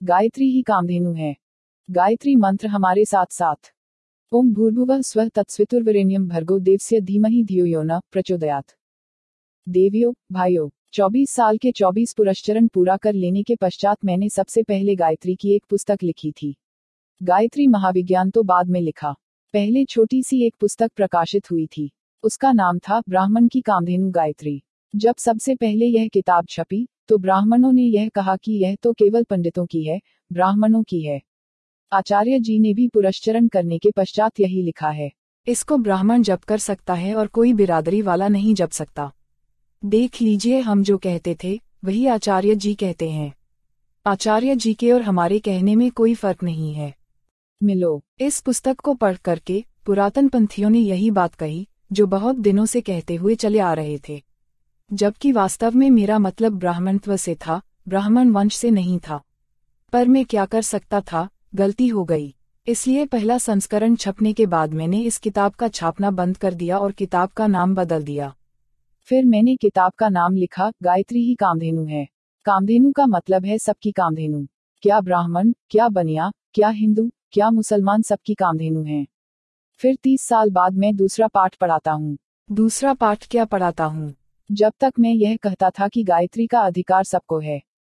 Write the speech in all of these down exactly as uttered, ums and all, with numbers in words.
गायत्री ही कामधेनु है। गायत्री मंत्र हमारे साथ साथ। ओम भूर्भुवः स्वः तत्सवितुर्वरेण्यं भर्गो देवस्य धीमहि धियो यो न प्रचोदयात्। देवियों, भाइयों, चौबीस साल के चौबीस पुरस्चरण पूरा कर लेने के पश्चात मैंने सबसे पहले गायत्री की एक पुस्तक लिखी थी। गायत्री महाविज्ञान तो बाद में लिखा। पहले छोटी सी एक पुस्तक प्रकाशित हुई थी। उसका नाम था ब्राह्मण की कामधेनु गायत्री। जब सबसे पहले यह किताब छपी, तो ब्राह्मणों ने यह कहा कि यह तो केवल पंडितों की है, ब्राह्मणों की है। आचार्य जी ने भी पुरस्चरण करने के पश्चात यही लिखा है, इसको ब्राह्मण जप कर सकता है और कोई बिरादरी वाला नहीं जप सकता। देख लीजिए, हम जो कहते थे वही आचार्य जी कहते हैं। आचार्य जी के और हमारे कहने में कोई फर्क नहीं है। मिलो। इस पुस्तक को पढ़ करके पुरातन पंथियों ने यही बात कही जो बहुत दिनों से कहते हुए चले आ रहे थे, जबकि वास्तव में मेरा मतलब ब्राह्मणत्व से था, ब्राह्मण वंश से नहीं था। पर मैं क्या कर सकता था, गलती हो गई। इसलिए पहला संस्करण छपने के बाद मैंने इस किताब का छापना बंद कर दिया और किताब का नाम बदल दिया। फिर मैंने किताब का नाम लिखा, गायत्री ही कामधेनु है। कामधेनु का मतलब है सबकी कामधेनु। क्या ब्राह्मण, क्या बनिया, क्या हिंदू, क्या मुसलमान, सबकी कामधेनु हैं। फिर तीस साल बाद मैं दूसरा पाठ पढ़ाता हूँ। दूसरा पाठ क्या पढ़ाता हूँ? जब तक मैं यह कहता था कि गायत्री का अधिकार सबको है,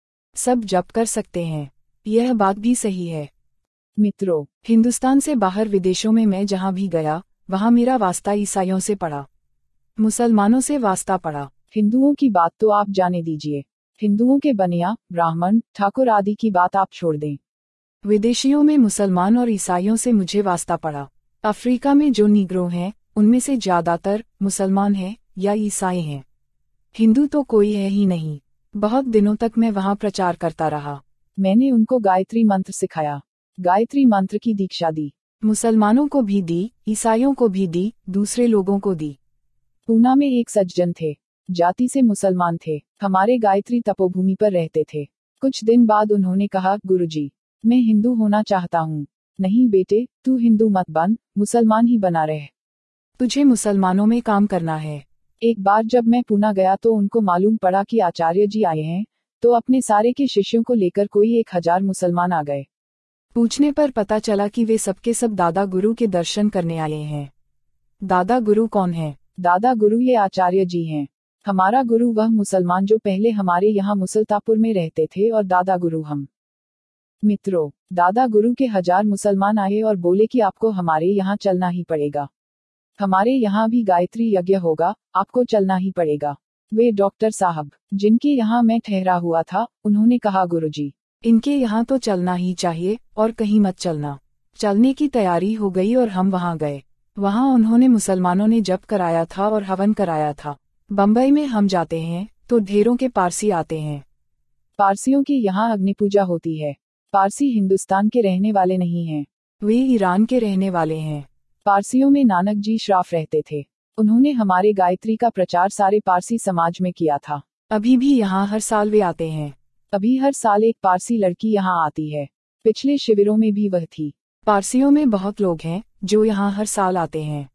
सब जप कर सकते हैं। यह बात भी सही है। मित्रों, हिंदुस्तान से बाहर विदेशों में मैं जहाँ भी गया, वहाँ मेरा वास्ता ईसाइयों से पड़ा, मुसलमानों से वास्ता पड़ा। हिंदुओं की बात तो आप जाने दीजिए। हिंदुओं के बनिया, ब्राह्मण, ठाकुर आदि की बात आप छोड़ दें। विदेशियों में मुसलमान और ईसाइयों से मुझे वास्ता पड़ा। अफ्रीका में जो निग्रो हैं, उनमें से ज्यादातर मुसलमान हैं या ईसाई हैं। हिंदू तो कोई है ही नहीं। बहुत दिनों तक मैं वहाँ प्रचार करता रहा। मैंने उनको गायत्री मंत्र सिखाया, गायत्री मंत्र की दीक्षा दी। मुसलमानों को भी दी, ईसाइयों को भी दी, दूसरे लोगों को दी। पूना में एक सज्जन थे, जाति से मुसलमान थे, हमारे गायत्री तपोभूमि पर रहते थे। कुछ दिन बाद उन्होंने कहा, गुरुजी, मैं हिंदू होना चाहता हूँ। नहीं बेटे, तू हिंदू मत बन, मुसलमान ही बना रहे। तुझे मुसलमानों में काम करना है। एक बार जब मैं पूना गया तो उनको मालूम पड़ा कि आचार्य जी आए हैं, तो अपने सारे के शिष्यों को लेकर कोई एक हजार मुसलमान आ गए। पूछने पर पता चला कि वे सबके सब दादा गुरु के दर्शन करने आए हैं। दादा गुरु कौन है? दादा गुरु ये आचार्य जी हैं। हमारा गुरु वह मुसलमान जो पहले हमारे यहाँ मुसलतापुर में रहते थे और दादा गुरु हम। मित्रों, दादा गुरु के हजार मुसलमान आए और बोले कि आपको हमारे यहाँ चलना ही पड़ेगा। हमारे यहाँ भी गायत्री यज्ञ होगा, आपको चलना ही पड़ेगा। वे डॉक्टर साहब, जिनके यहाँ मैं ठहरा हुआ था, उन्होंने कहा, गुरुजी, इनके यहाँ तो चलना ही चाहिए और कहीं मत चलना। चलने की तैयारी हो गई और हम वहाँ गए। वहाँ उन्होंने मुसलमानों ने जप कराया था और हवन कराया था। बम्बई में हम जाते हैं तो ढेरों के पारसी आते हैं। पारसियों के यहाँ अग्नि पूजा होती है। पारसी हिंदुस्तान के रहने वाले नहीं हैं, वे ईरान के रहने वाले हैं। पारसियों में नानक जी श्राफ रहते थे। उन्होंने हमारे गायत्री का प्रचार सारे पारसी समाज में किया था। अभी भी यहाँ हर साल वे आते हैं। अभी हर साल एक पारसी लड़की यहाँ आती है। पिछले शिविरों में भी वह थी। पारसियों में बहुत लोग हैं जो यहाँ हर साल आते हैं।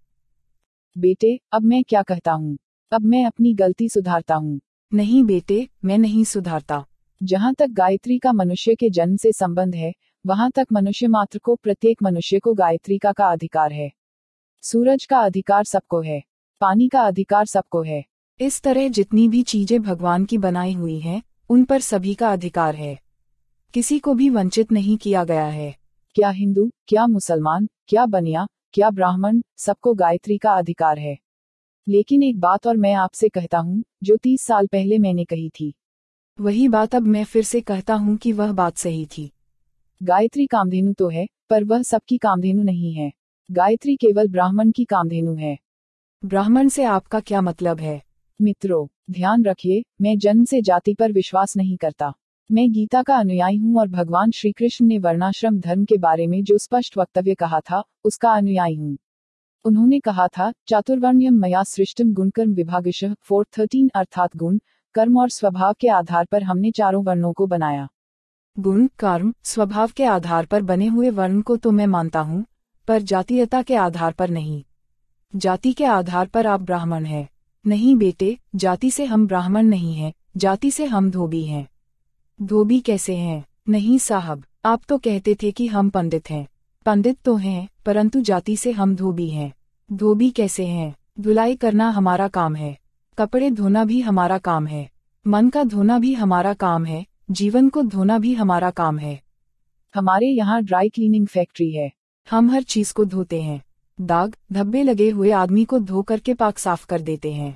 बेटे, अब मैं क्या कहता हूँ, अब मैं अपनी गलती सुधारता हूँ। नहीं बेटे, मैं नहीं सुधारता। जहाँ तक गायत्री का मनुष्य के जन्म से संबंध है, वहाँ तक मनुष्य मात्र को, प्रत्येक मनुष्य को गायत्री का का अधिकार है। सूरज का अधिकार सबको है, पानी का अधिकार सबको है। इस तरह जितनी भी चीजें भगवान की बनाई हुई हैं, उन पर सभी का अधिकार है। किसी को भी वंचित नहीं किया गया है। क्या हिंदू, क्या मुसलमान, क्या बनिया, क्या ब्राह्मण, सबको गायत्री का अधिकार है। लेकिन एक बात और मैं आपसे कहता हूँ, जो तीस साल पहले मैंने कही थी, वही बात अब मैं फिर से कहता हूँ कि वह बात सही थी। गायत्री कामधेनु तो है, पर वह सबकी कामधेनु नहीं है। गायत्री केवल ब्राह्मण की कामधेनु है। ब्राह्मण से आपका क्या मतलब है? मित्रों, ध्यान रखिए, मैं जन्म से जाति पर विश्वास नहीं करता। मैं गीता का अनुयायी हूँ और भगवान श्री कृष्ण ने वर्णाश्रम धर्म के बारे में जो स्पष्ट वक्तव्य कहा था, उसका अनुयायी हूँ। उन्होंने कहा था, चातुर्वर्ण्यम मया सृष्टम गुणकर्म विभागशः फोर थर्टीन, अर्थात गुण, कर्म और स्वभाव के आधार पर हमने चारों वर्णों को बनाया। गुण, कर्म, स्वभाव के आधार पर बने हुए वर्ण को तो मैं मानता हूँ, पर जातीयता के आधार पर नहीं। जाति के आधार पर आप ब्राह्मण हैं। नहीं बेटे, जाति से हम ब्राह्मण नहीं हैं, जाति से हम धोबी हैं। धोबी कैसे हैं? नहीं साहब, आप तो कहते थे कि हम पंडित हैं। पंडित तो हैं, परंतु जाति से हम धोबी हैं। धोबी कैसे हैं? धुलाई करना हमारा काम है, कपड़े धोना भी हमारा काम है, मन का धोना भी हमारा काम है, जीवन को धोना भी हमारा काम है। हमारे यहाँ ड्राई क्लीनिंग फैक्ट्री है। हम हर चीज को धोते हैं। दाग धब्बे लगे हुए आदमी को धो करके पाक साफ कर देते हैं।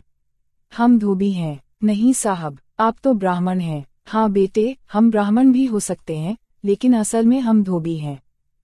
हम धोबी हैं। नहीं साहब, आप तो ब्राह्मण हैं। हाँ बेटे, हम ब्राह्मण भी हो सकते हैं, लेकिन असल में हम धोबी हैं।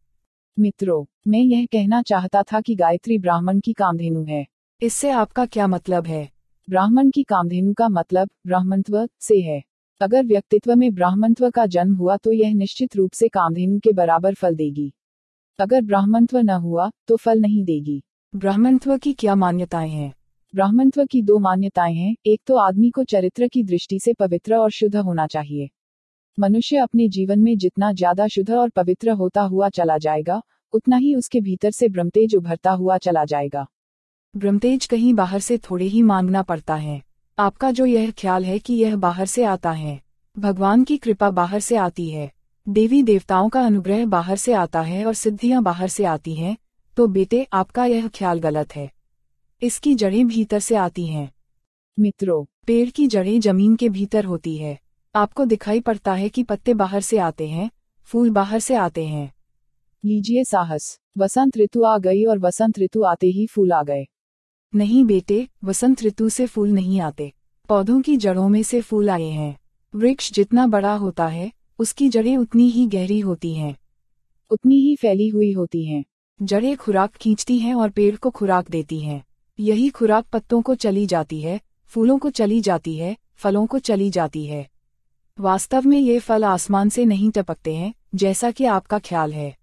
मित्रों, मैं यह कहना चाहता था कि गायत्री ब्राह्मण की कामधेनु है। इससे आपका क्या मतलब है? ब्राह्मण की कामधेनु का मतलब ब्राह्मणत्व से है। अगर व्यक्तित्व में ब्राह्मणत्व का जन्म हुआ तो यह निश्चित रूप से कामधेनु के बराबर फल देगी। अगर ब्राह्मणत्व न हुआ तो फल नहीं देगी। ब्राह्मणत्व की क्या मान्यताएं हैं? ब्राह्मणत्व की दो मान्यताएं हैं। एक तो आदमी को चरित्र की दृष्टि से पवित्र और शुद्ध होना चाहिए। मनुष्य अपने जीवन में जितना ज्यादा शुद्ध और पवित्र होता हुआ चला जाएगा, उतना ही उसके भीतर से ब्रह्मतेज उभरता हुआ चला जाएगा। ब्रह्मतेज कहीं बाहर से थोड़े ही मांगना पड़ता है। आपका जो यह ख्याल है कि यह बाहर से आता है, भगवान की कृपा बाहर से आती है, देवी देवताओं का अनुग्रह बाहर से आता है और सिद्धियां बाहर से आती हैं, तो बेटे आपका यह ख्याल गलत है। इसकी जड़ें भीतर से आती हैं। मित्रों, पेड़ की जड़ें जमीन के भीतर होती है। आपको दिखाई पड़ता है कि पत्ते बाहर से आते हैं, फूल बाहर से आते हैं। लीजिए साहस, वसंत ऋतु आ गई और वसंत ऋतु आते ही फूल आ गए। नहीं बेटे, वसंत ऋतु से फूल नहीं आते, पौधों की जड़ों में से फूल आए हैं। वृक्ष जितना बड़ा होता है, उसकी जड़ें उतनी ही गहरी होती हैं, उतनी ही फैली हुई होती हैं। जड़ें खुराक खींचती हैं और पेड़ को खुराक देती हैं। यही खुराक पत्तों को चली जाती है, फूलों को चली जाती है, फलों को चली जाती है। वास्तव में ये फल आसमान से नहीं टपकते हैं, जैसा कि आपका ख्याल है।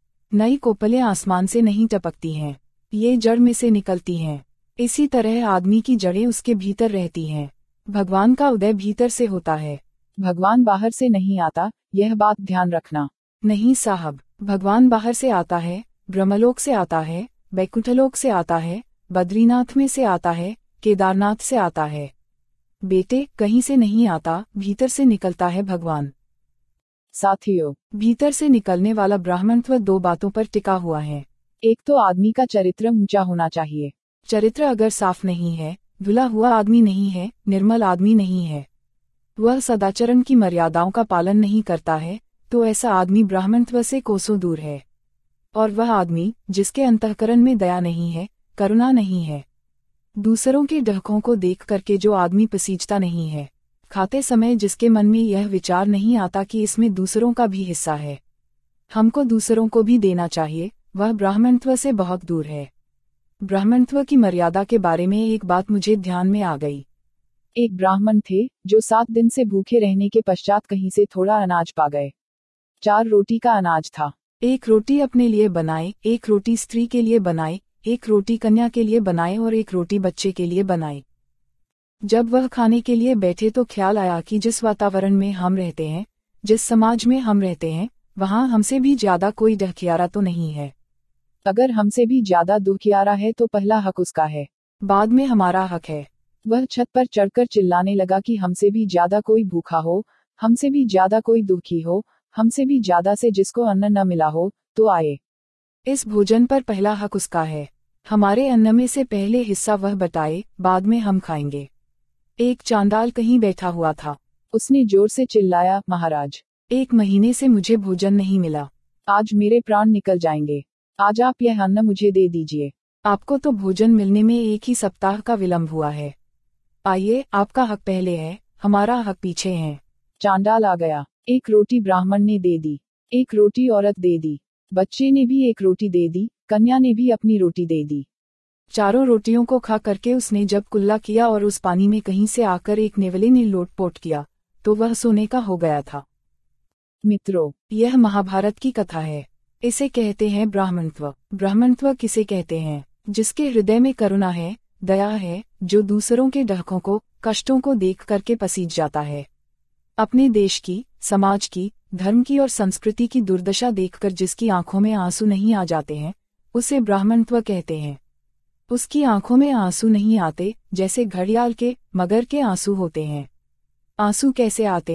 नई कोपलें आसमान से नहीं टपकती हैं, ये जड़ में से निकलती हैं। इसी तरह आदमी की जड़ें उसके भीतर रहती हैं। भगवान का उदय भीतर से होता है, भगवान बाहर से नहीं आता, यह बात ध्यान रखना। नहीं साहब, भगवान बाहर से आता है, ब्रह्मलोक से आता है, बैकुंठलोक से आता है, बद्रीनाथ में से आता है, केदारनाथ से आता है। बेटे, कहीं से नहीं आता, भीतर से निकलता है भगवान। साथियों, भीतर से निकलने वाला ब्राह्मणत्व दो बातों पर टिका हुआ है। एक तो आदमी का चरित्र ऊंचा होना चाहिए। चरित्र अगर साफ नहीं है, धुला हुआ आदमी नहीं है, निर्मल आदमी नहीं है, वह सदाचरण की मर्यादाओं का पालन नहीं करता है, तो ऐसा आदमी ब्राह्मणत्व से कोसों दूर है। और वह आदमी जिसके अंतःकरण में दया नहीं है, करुणा नहीं है, दूसरों के डहकों को देख करके जो आदमी पसीजता नहीं है, खाते समय जिसके मन में यह विचार नहीं आता कि इसमें दूसरों का भी हिस्सा है, हमको दूसरों को भी देना चाहिए, वह ब्राह्मणत्व से बहुत दूर है। ब्राह्मणत्व की मर्यादा के बारे में एक बात मुझे ध्यान में आ गई। एक ब्राह्मण थे जो सात दिन से भूखे रहने के पश्चात कहीं से थोड़ा अनाज पा गए। चार रोटी का अनाज था। एक रोटी अपने लिए बनाए, एक रोटी स्त्री के लिए बनाए, एक रोटी कन्या के लिए बनाए और एक रोटी बच्चे के लिए बनाए। जब वह खाने के लिए बैठे तो ख्याल आया कि जिस वातावरण में हम रहते हैं, जिस समाज में हम रहते हैं, वहाँ हमसे भी ज्यादा कोई डहकियारा तो नहीं है। अगर हमसे भी ज्यादा दुखियारा है तो पहला हक उसका है, बाद में हमारा हक है। वह छत पर चढ़कर चिल्लाने लगा कि हमसे भी ज्यादा कोई भूखा हो, हमसे भी ज्यादा कोई दुखी हो, हमसे भी ज्यादा से जिसको अन्न न मिला हो, तो आए। इस भोजन पर पहला हक उसका है। हमारे अन्न में से पहले हिस्सा वह बटाए, बाद में हम खाएंगे। एक चांडाल कहीं बैठा हुआ था। उसने जोर से चिल्लाया, महाराज, एक महीने से मुझे भोजन नहीं मिला। आज मेरे प्राण निकल जाएंगे। आज आप यह अन्न मुझे दे दीजिए। आपको तो भोजन मिलने में एक ही सप्ताह का विलंब हुआ है। आइए, आपका हक पहले है, हमारा हक पीछे है। चांडाल आ गया। एक रोटी ब्राह्मण ने दे दी, एक रोटी औरत दे दी, बच्चे ने भी एक रोटी दे दी, कन्या ने भी अपनी रोटी दे दी। चारों रोटियों को खा करके उसने जब कुल्ला किया और उस पानी में कहीं से आकर एक नेवले ने लोटपोट किया, तो वह सोने का हो गया था। मित्रों, यह महाभारत की कथा है। इसे कहते हैं ब्राह्मणत्व। ब्राह्मणत्व किसे कहते हैं? जिसके हृदय में करुणा है, दया है, जो दूसरों के डहकों को, कष्टों को देख करके पसीज जाता है। अपने देश की, समाज की, धर्म की और संस्कृति की दुर्दशा देखकर जिसकी आंखों में आंसू नहीं आ जाते हैं, उसे ब्राह्मणत्व कहते हैं। उसकी आंखों में आंसू नहीं आते, जैसे घड़ियाल के, मगर के आंसू होते हैं। आंसू कैसे आते हैं?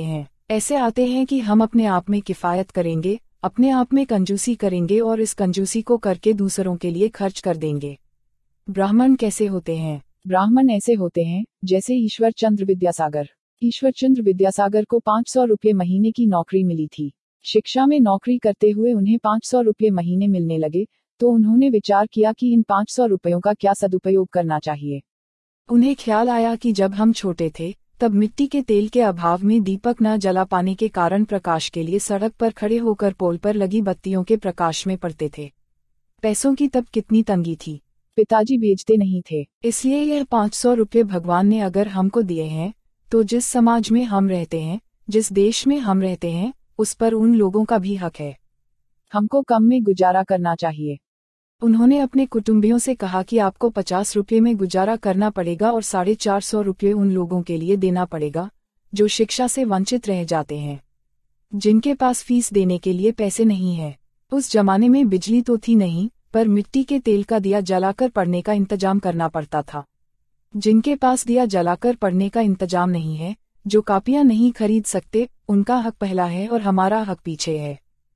ऐसे आते हैं कि हम अपने आप में किफ़ायत करेंगे, अपने आप में कंजूसी करेंगे और इस कंजूसी को करके दूसरों के लिए खर्च कर देंगे। ब्राह्मण कैसे होते हैं? ब्राह्मण ऐसे होते हैं जैसे ईश्वर चंद्र विद्यासागर। ईश्वर चंद्र विद्यासागर को पाँच सौ रुपये महीने की नौकरी मिली थी। शिक्षा में नौकरी करते हुए उन्हें पाँच सौ रुपये महीने मिलने लगे, तो उन्होंने विचार किया कि इन पाँच सौ रुपयों का क्या सदुपयोग करना चाहिए। उन्हें ख्याल आया कि जब हम छोटे थे तब मिट्टी के तेल के अभाव में दीपक न जला पाने के कारण प्रकाश के लिए सड़क पर खड़े होकर पोल पर लगी बत्तियों के प्रकाश में पड़ते थे। पैसों की तब कितनी तंगी थी, पिताजी बेचते नहीं थे, इसलिए यह पाँच सौ रुपये भगवान ने अगर हमको दिए हैं तो जिस समाज में हम रहते हैं, जिस देश में हम रहते हैं, उस पर उन लोगों का भी हक है। हमको कम में गुजारा करना चाहिए। उन्होंने अपने कुटुंबियों से कहा कि आपको पचास रुपये में गुजारा करना पड़ेगा और साढ़े चार सौ रुपये उन लोगों के लिए देना पड़ेगा जो शिक्षा से वंचित रह जाते हैं, जिनके पास फीस देने के लिए पैसे नहीं है। उस जमाने में बिजली तो थी नहीं, पर मिट्टी के तेल का दिया जलाकर पढ़ने का इंतजाम करना पड़ता था। जिनके पास दिया जलाकर पढ़ने का इंतजाम नहीं है, जो कापियां नहीं खरीद सकते, उनका हक पहला है और हमारा हक पीछे है।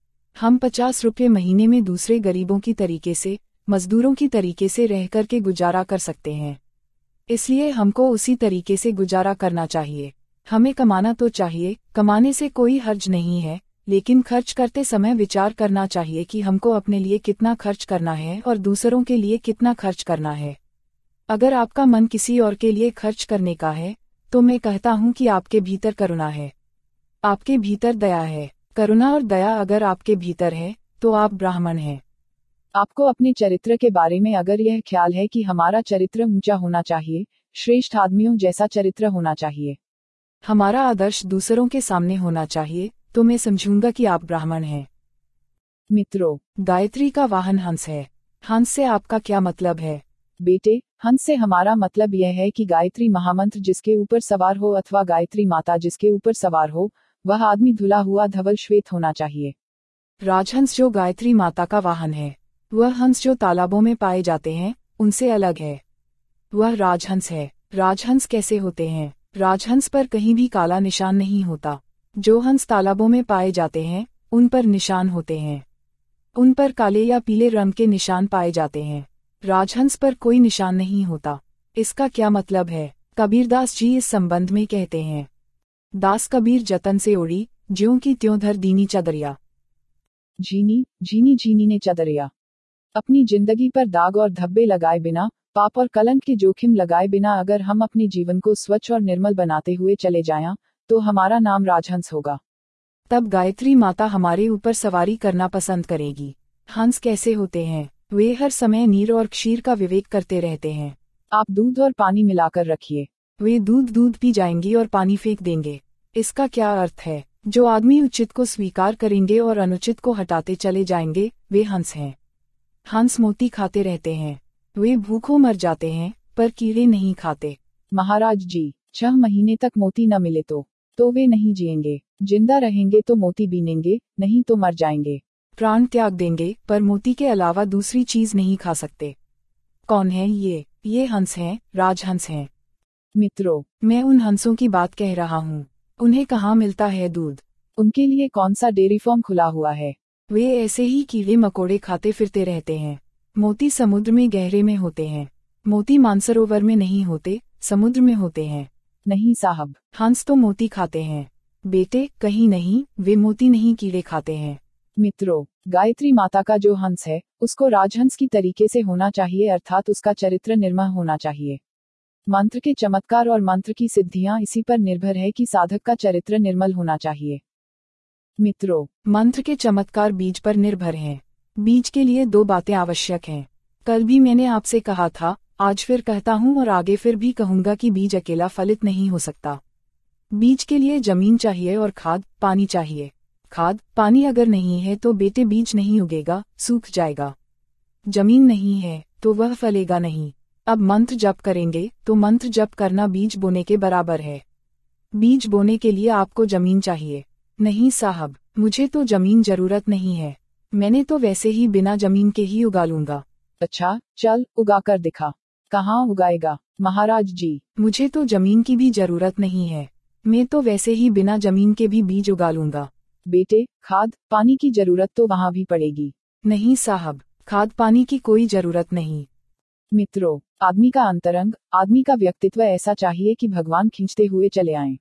हम पचास रुपये महीने में दूसरे गरीबों की तरीके से, मजदूरों की तरीके से रह कर के गुजारा कर सकते हैं, इसलिए हमको उसी तरीके से गुजारा करना चाहिए। हमें कमाना तो चाहिए, कमाने से कोई हर्ज नहीं है, लेकिन खर्च करते समय विचार करना चाहिए कि हमको अपने लिए कितना खर्च करना है और दूसरों के लिए कितना खर्च करना है। अगर आपका मन किसी और के लिए खर्च करने का है, तो मैं कहता हूँ कि आपके भीतर करुणा है, आपके भीतर दया है। करुणा और दया अगर आपके भीतर है तो आप ब्राह्मण हैं। आपको अपने चरित्र के बारे में अगर यह ख्याल है कि हमारा चरित्र ऊंचा होना चाहिए, श्रेष्ठ आदमियों जैसा चरित्र होना चाहिए, हमारा आदर्श दूसरों के सामने होना चाहिए, तो मैं समझूंगा कि आप ब्राह्मण हैं। मित्रों, गायत्री का वाहन हंस है। हंस से आपका क्या मतलब है? बेटे, हंस से हमारा मतलब यह है कि गायत्री महामंत्र जिसके ऊपर सवार हो अथवा गायत्री माता जिसके ऊपर सवार हो, वह आदमी धुला हुआ धवल श्वेत होना चाहिए। राजहंस जो गायत्री माता का वाहन है, वह हंस जो तालाबों में पाए जाते हैं उनसे अलग है। वह राजहंस है। राजहंस कैसे होते हैं? राजहंस पर कहीं भी काला निशान नहीं होता। जो हंस तालाबों में पाए जाते हैं उन पर निशान होते हैं, उन पर काले या पीले रंग के निशान पाए जाते हैं। राजहंस पर कोई निशान नहीं होता। इसका क्या मतलब है? कबीरदास जी इस संबंध में कहते हैं, दास कबीर जतन से ओढ़ी, ज्यों की त्यों धर दीनी चदरिया। झीनी झीनी झीनी ने चदरिया। अपनी जिंदगी पर दाग और धब्बे लगाए बिना, पाप और कलंक के जोखिम लगाए बिना अगर हम अपने जीवन को स्वच्छ और निर्मल बनाते हुए चले जाएं, तो हमारा नाम राजहंस होगा। तब गायत्री माता हमारे ऊपर सवारी करना पसंद करेगी। हंस कैसे होते हैं? वे हर समय नीर और क्षीर का विवेक करते रहते हैं। आप दूध और पानी मिलाकर रखिए। वे दूध दूध पी जाएंगी और पानी फेंक देंगे। इसका क्या अर्थ है? जो आदमी उचित को स्वीकार करेंगे और अनुचित को हटाते चले जाएंगे, वे हंस हैं। हंस मोती खाते रहते हैं। वे भूखों मर जाते हैं, पर कीड़े नहीं खाते। महाराज जी, छह महीने तक मोती न मिले तो तो वे नहीं जिएंगे। जिंदा रहेंगे तो मोती बीनेंगे, नहीं तो मर जाएंगे। प्राण त्याग देंगे, पर मोती के अलावा दूसरी चीज नहीं खा सकते। कौन है ये? ये हंस हैं, राजहंस हैं। मित्रों, मैं उन हंसों की बात कह रहा हूँ। उन्हें कहाँ मिलता है दूध? उनके लिए कौन सा डेयरी फार्म खुला हुआ है? वे ऐसे ही कीड़े मकोड़े खाते फिरते रहते हैं। मोती समुद्र में गहरे में होते हैं। मोती मानसरोवर में नहीं होते, समुद्र में होते हैं। नहीं साहब, हंस तो मोती खाते हैं। बेटे, कहीं नहीं, वे मोती नहीं कीड़े खाते हैं। मित्रों, गायत्री माता का जो हंस है, उसको राजहंस की तरीके से होना चाहिए, अर्थात उसका चरित्र निर्मल होना चाहिए। मंत्र के चमत्कार और मंत्र की सिद्धियां इसी पर निर्भर है कि साधक का चरित्र निर्मल होना चाहिए। मित्रों, मंत्र के चमत्कार बीज पर निर्भर हैं। बीज के लिए दो बातें आवश्यक हैं। कल भी मैंने आपसे कहा था, आज फिर कहता हूँ और आगे फिर भी कहूंगा कि बीज अकेला फलित नहीं हो सकता। बीज के लिए जमीन चाहिए और खाद, पानी चाहिए। खाद, पानी अगर नहीं है तो बेटे बीज नहीं उगेगा, सूख जाएगा। जमीन नहीं है तो वह फलेगा नहीं। अब मंत्र जप करेंगे तो मंत्र जप करना बीज बोने के बराबर है। बीज बोने के लिए आपको जमीन चाहिए। नहीं साहब, मुझे तो जमीन जरूरत नहीं है, मैंने तो वैसे ही बिना जमीन के ही उगा लूंगा। अच्छा, चल उगा कर दिखा। कहाँ उगाएगा? महाराज जी, मुझे तो जमीन की भी जरूरत नहीं है, मैं तो वैसे ही बिना जमीन के भी बीज उगा लूंगा। बेटे, खाद पानी की जरूरत तो वहाँ भी पड़ेगी। नहीं साहब, खाद पानी की कोई जरूरत नहीं। मित्रों, आदमी का अंतरंग, आदमी का व्यक्तित्व ऐसा चाहिए कि भगवान खींचते हुए चले आएं।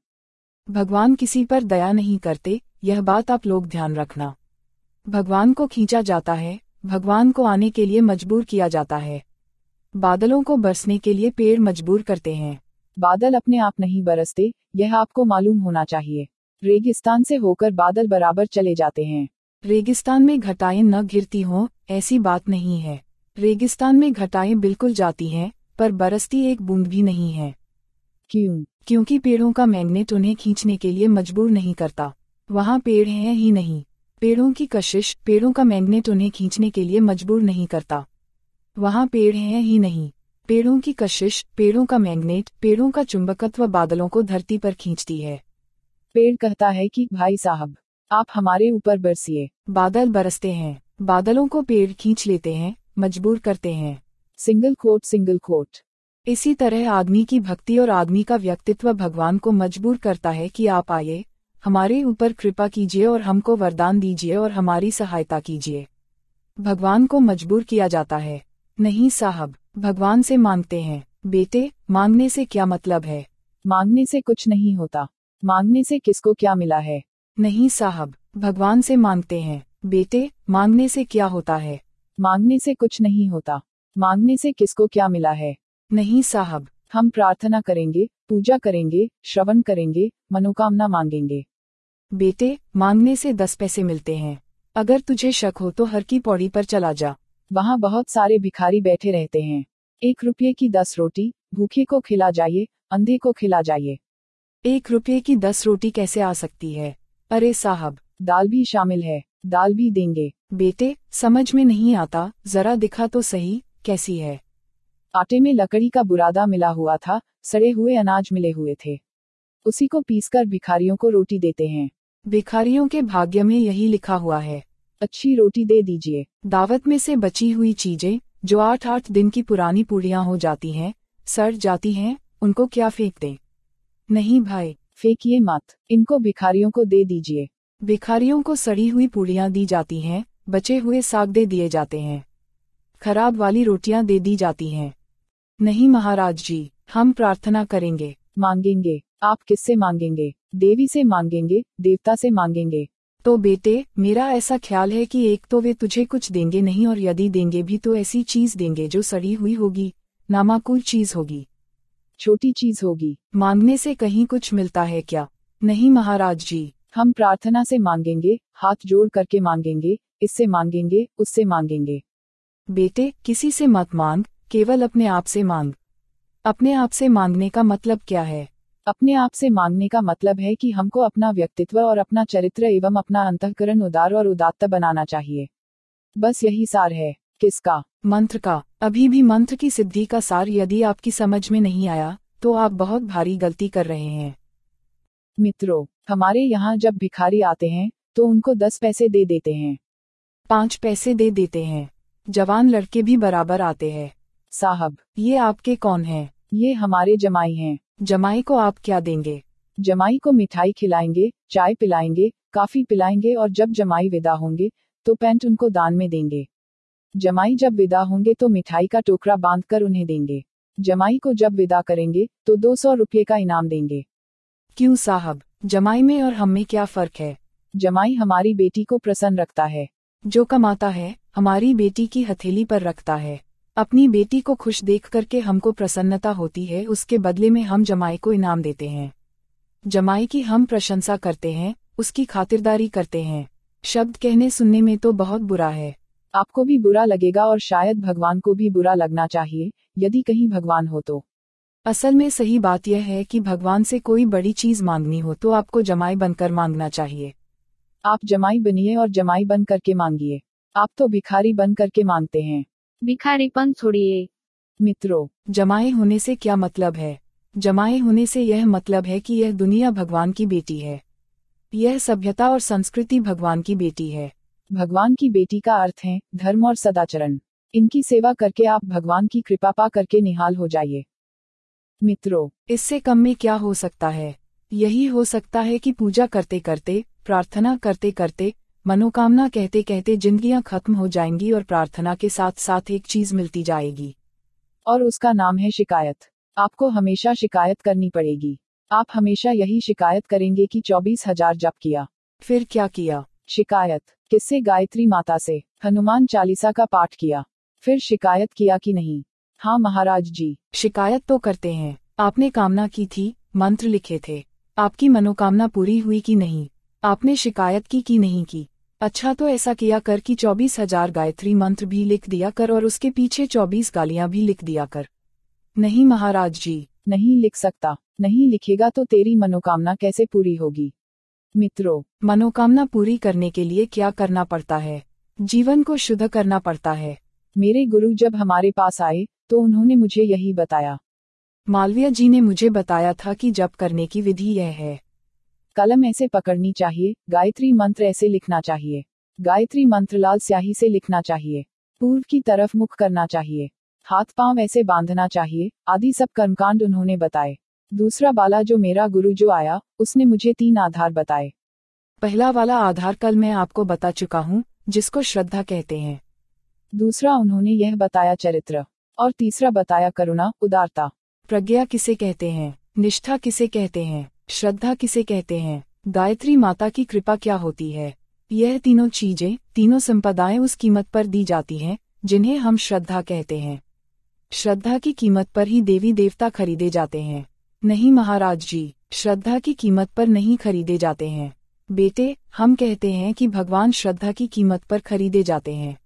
भगवान किसी पर दया नहीं करते, यह बात आप लोग ध्यान रखना। भगवान को खींचा जाता है, भगवान को आने के लिए मजबूर किया जाता है। बादलों को बरसने के लिए पेड़ मजबूर करते हैं। बादल अपने आप नहीं बरसते, यह आपको मालूम होना चाहिए। रेगिस्तान से होकर बादल बराबर चले जाते हैं। रेगिस्तान में घटाएं न गिरती हों, ऐसी बात नहीं है। रेगिस्तान में घटाएं बिल्कुल जाती हैं, पर बरसती एक बूंद भी नहीं है। क्यों? क्योंकि पेड़ों का मैग्नेट उन्हें खींचने के लिए मजबूर नहीं करता। वहाँ पेड़ हैं ही नहीं। पेड़ों की कशिश, पेड़ों का मैग्नेट उन्हें खींचने के लिए मजबूर नहीं करता। वहाँ पेड़ हैं ही नहीं। पेड़ों की कशिश, पेड़ों का मैग्नेट, पेड़ों का चुंबकत्व बादलों को धरती पर खींचती है। पेड़ कहता है कि भाई साहब, आप हमारे ऊपर बरसिए। बादल बरसते हैं, बादलों को पेड़ खींच लेते हैं, मजबूर करते हैं। Single quote single quote. इसी तरह आदमी की भक्ति और आदमी का व्यक्तित्व भगवान को मजबूर करता है कि आप आइए, हमारे ऊपर कृपा कीजिए और हमको वरदान दीजिए और हमारी सहायता कीजिए। भगवान को मजबूर किया जाता है। नहीं साहब, भगवान से मांगते हैं। बेटे, मांगने से क्या मतलब है? मांगने से कुछ नहीं होता। मांगने से किसको क्या मिला है? नहीं साहब, भगवान से मांगते हैं। बेटे, मांगने से क्या होता है? मांगने से कुछ नहीं होता। मांगने से किसको क्या मिला है? नहीं साहब, हम प्रार्थना करेंगे, पूजा करेंगे, श्रवण करेंगे, मनोकामना मांगेंगे। बेटे, मांगने से दस पैसे मिलते हैं। अगर तुझे शक हो तो हर की पौड़ी पर चला जा। वहाँ बहुत सारे भिखारी बैठे रहते हैं। एक रुपये की दस रोटी, भूखे को खिला जाइए, अंधे को खिला जाइए। एक रुपये की दस रोटी कैसे आ सकती है? अरे साहब, दाल भी शामिल है, दाल भी देंगे। बेटे, समझ में नहीं आता, जरा दिखा तो सही, कैसी है? आटे में लकड़ी का बुरादा मिला हुआ था, सड़े हुए अनाज मिले हुए थे। उसी को पीसकर भिखारियों को रोटी देते हैं। भिखारियों के भाग्य में यही लिखा हुआ है। अच्छी रोटी दे दीजिए। दावत में से बची हुई चीजें, जो आठ आठ दिन की पुरानी पूड़ियां हो जाती हैं, सड़ जाती हैं, उनको क्या फेंक दें? नहीं भाई, फेंकिए मत, इनको भिखारियों को दे दीजिए। भिखारियों को सड़ी हुई पूड़ियां दी जाती हैं, बचे हुए साग दे दिए जाते हैं, खराब वाली रोटियां दे दी जाती हैं। नहीं महाराज जी, हम प्रार्थना करेंगे। मांगेंगे? आप किससे मांगेंगे? देवी से मांगेंगे, देवता से मांगेंगे। तो बेटे, मेरा ऐसा ख्याल है कि एक तो वे तुझे कुछ देंगे नहीं, और यदि देंगे भी तो ऐसी चीज देंगे जो सड़ी हुई होगी, नामाकूल चीज होगी, छोटी चीज होगी। मांगने से कहीं कुछ मिलता है क्या? नहीं महाराज जी, हम प्रार्थना से मांगेंगे, हाथ जोड़ करके मांगेंगे, इससे मांगेंगे, उससे मांगेंगे। बेटे, किसी से मत मांग, केवल अपने आप से मांग। अपने आप से मांगने का मतलब क्या है? अपने आप से मांगने का मतलब है कि हमको अपना व्यक्तित्व और अपना चरित्र एवं अपना अंतःकरण उदार और उदात्त बनाना चाहिए। बस यही सार है। किसका? मंत्र का। अभी भी मंत्र की सिद्धि का सार यदि आपकी समझ में नहीं आया, तो आप बहुत भारी गलती कर रहे हैं। मित्रों, हमारे यहाँ जब भिखारी आते हैं, तो उनको दस पैसे दे देते हैं, पाँच पैसे दे देते हैं। जवान लड़के भी बराबर आते हैं। साहब, ये आपके कौन हैं? ये हमारे जमाई हैं। जमाई को आप क्या देंगे? जमाई को मिठाई खिलाएंगे, चाय पिलाएंगे, काफी पिलाएंगे, और जब जमाई विदा होंगे तो पैंट उनको दान में देंगे। जमाई जब विदा होंगे तो मिठाई का टोकरा बांधकर उन्हें देंगे। जमाई को जब विदा करेंगे तो दो सौ रुपये का इनाम देंगे। क्यों साहब, जमाई में और हम में क्या फर्क है? जमाई हमारी बेटी को प्रसन्न रखता है। जो कमाता है, हमारी बेटी की हथेली पर रखता है। अपनी बेटी को खुश देख करके हमको प्रसन्नता होती है, उसके बदले में हम जमाई को इनाम देते हैं। जमाई की हम प्रशंसा करते हैं, उसकी खातिरदारी करते हैं। शब्द कहने सुनने में तो बहुत बुरा है। आपको भी बुरा लगेगा और शायद भगवान को भी बुरा लगना चाहिए, यदि कहीं भगवान हो तो। असल में सही बात यह है कि भगवान से कोई बड़ी चीज मांगनी हो तो आपको जमाई बनकर मांगना चाहिए। आप जमाई बनिए और जमाई बन करके मांगिए। आप तो भिखारी बन करके मांगते हैं। भिखारीपन छोड़िए। मित्रों, जमाई होने से क्या मतलब है? जमाई होने से यह मतलब है कि यह दुनिया भगवान की बेटी है। यह सभ्यता और संस्कृति भगवान की बेटी है। भगवान की बेटी का अर्थ है धर्म और सदाचरण। इनकी सेवा करके आप भगवान की कृपा पा करके निहाल हो जाइए। मित्रों, इससे कम में क्या हो सकता है? यही हो सकता है कि पूजा करते करते, प्रार्थना करते करते, मनोकामना कहते कहते जिंदगियां खत्म हो जाएंगी और प्रार्थना के साथ साथ एक चीज मिलती जाएगी। और उसका नाम है शिकायत। आपको हमेशा शिकायत करनी पड़ेगी। आप हमेशा यही शिकायत करेंगे कि चौबीस हजार जप किया। फिर क्या किया? शिकायत किससे? गायत्री माता से। हनुमान चालीसा का पाठ किया। फिर शिकायत किया कि नहीं? हाँ महाराज जी। शिकायत तो करते हैं। आपने कामना की थी, मंत्र लिखे थे, आपकी मनोकामना पूरी हुई कि नहीं? आपने शिकायत की कि नहीं की? अच्छा, तो ऐसा किया कर कि चौबीस हजार गायत्री मंत्र भी लिख दिया कर और उसके पीछे चौबीस गालियां भी लिख दिया कर। नहीं महाराज जी, नहीं लिख सकता। नहीं लिखेगा तो तेरी मनोकामना कैसे पूरी होगी? मित्रों, मनोकामना पूरी करने के लिए क्या करना पड़ता है? जीवन को शुद्ध करना पड़ता है। मेरे गुरु जब हमारे पास आए तो उन्होंने मुझे यही बताया। मालवीय जी ने मुझे बताया था कि जप करने की विधि यह है। कलम ऐसे पकड़नी चाहिए, गायत्री मंत्र ऐसे लिखना चाहिए, गायत्री मंत्र लाल स्याही से लिखना चाहिए, पूर्व की तरफ मुख करना चाहिए, हाथ पांव ऐसे बांधना चाहिए, आदि सब कर्मकांड उन्होंने बताए। दूसरा वाला जो मेरा गुरु जो आया, उसने मुझे तीन आधार बताए। पहला वाला आधार कल मैं आपको बता चुका हूँ, जिसको श्रद्धा कहते हैं। दूसरा उन्होंने यह बताया चरित्र, और तीसरा बताया करुणा, उदारता। प्रज्ञा किसे कहते हैं? निष्ठा किसे कहते हैं? श्रद्धा किसे कहते हैं? गायत्री माता की कृपा क्या होती है? यह तीनों चीजें, तीनों संपदाएं उस कीमत पर दी जाती हैं, जिन्हें हम श्रद्धा कहते हैं। श्रद्धा की कीमत पर ही देवी देवता खरीदे जाते हैं। नहीं महाराज जी, श्रद्धा की कीमत पर नहीं खरीदे जाते हैं। बेटे, हम कहते हैं कि भगवान श्रद्धा की कीमत पर खरीदे जाते हैं।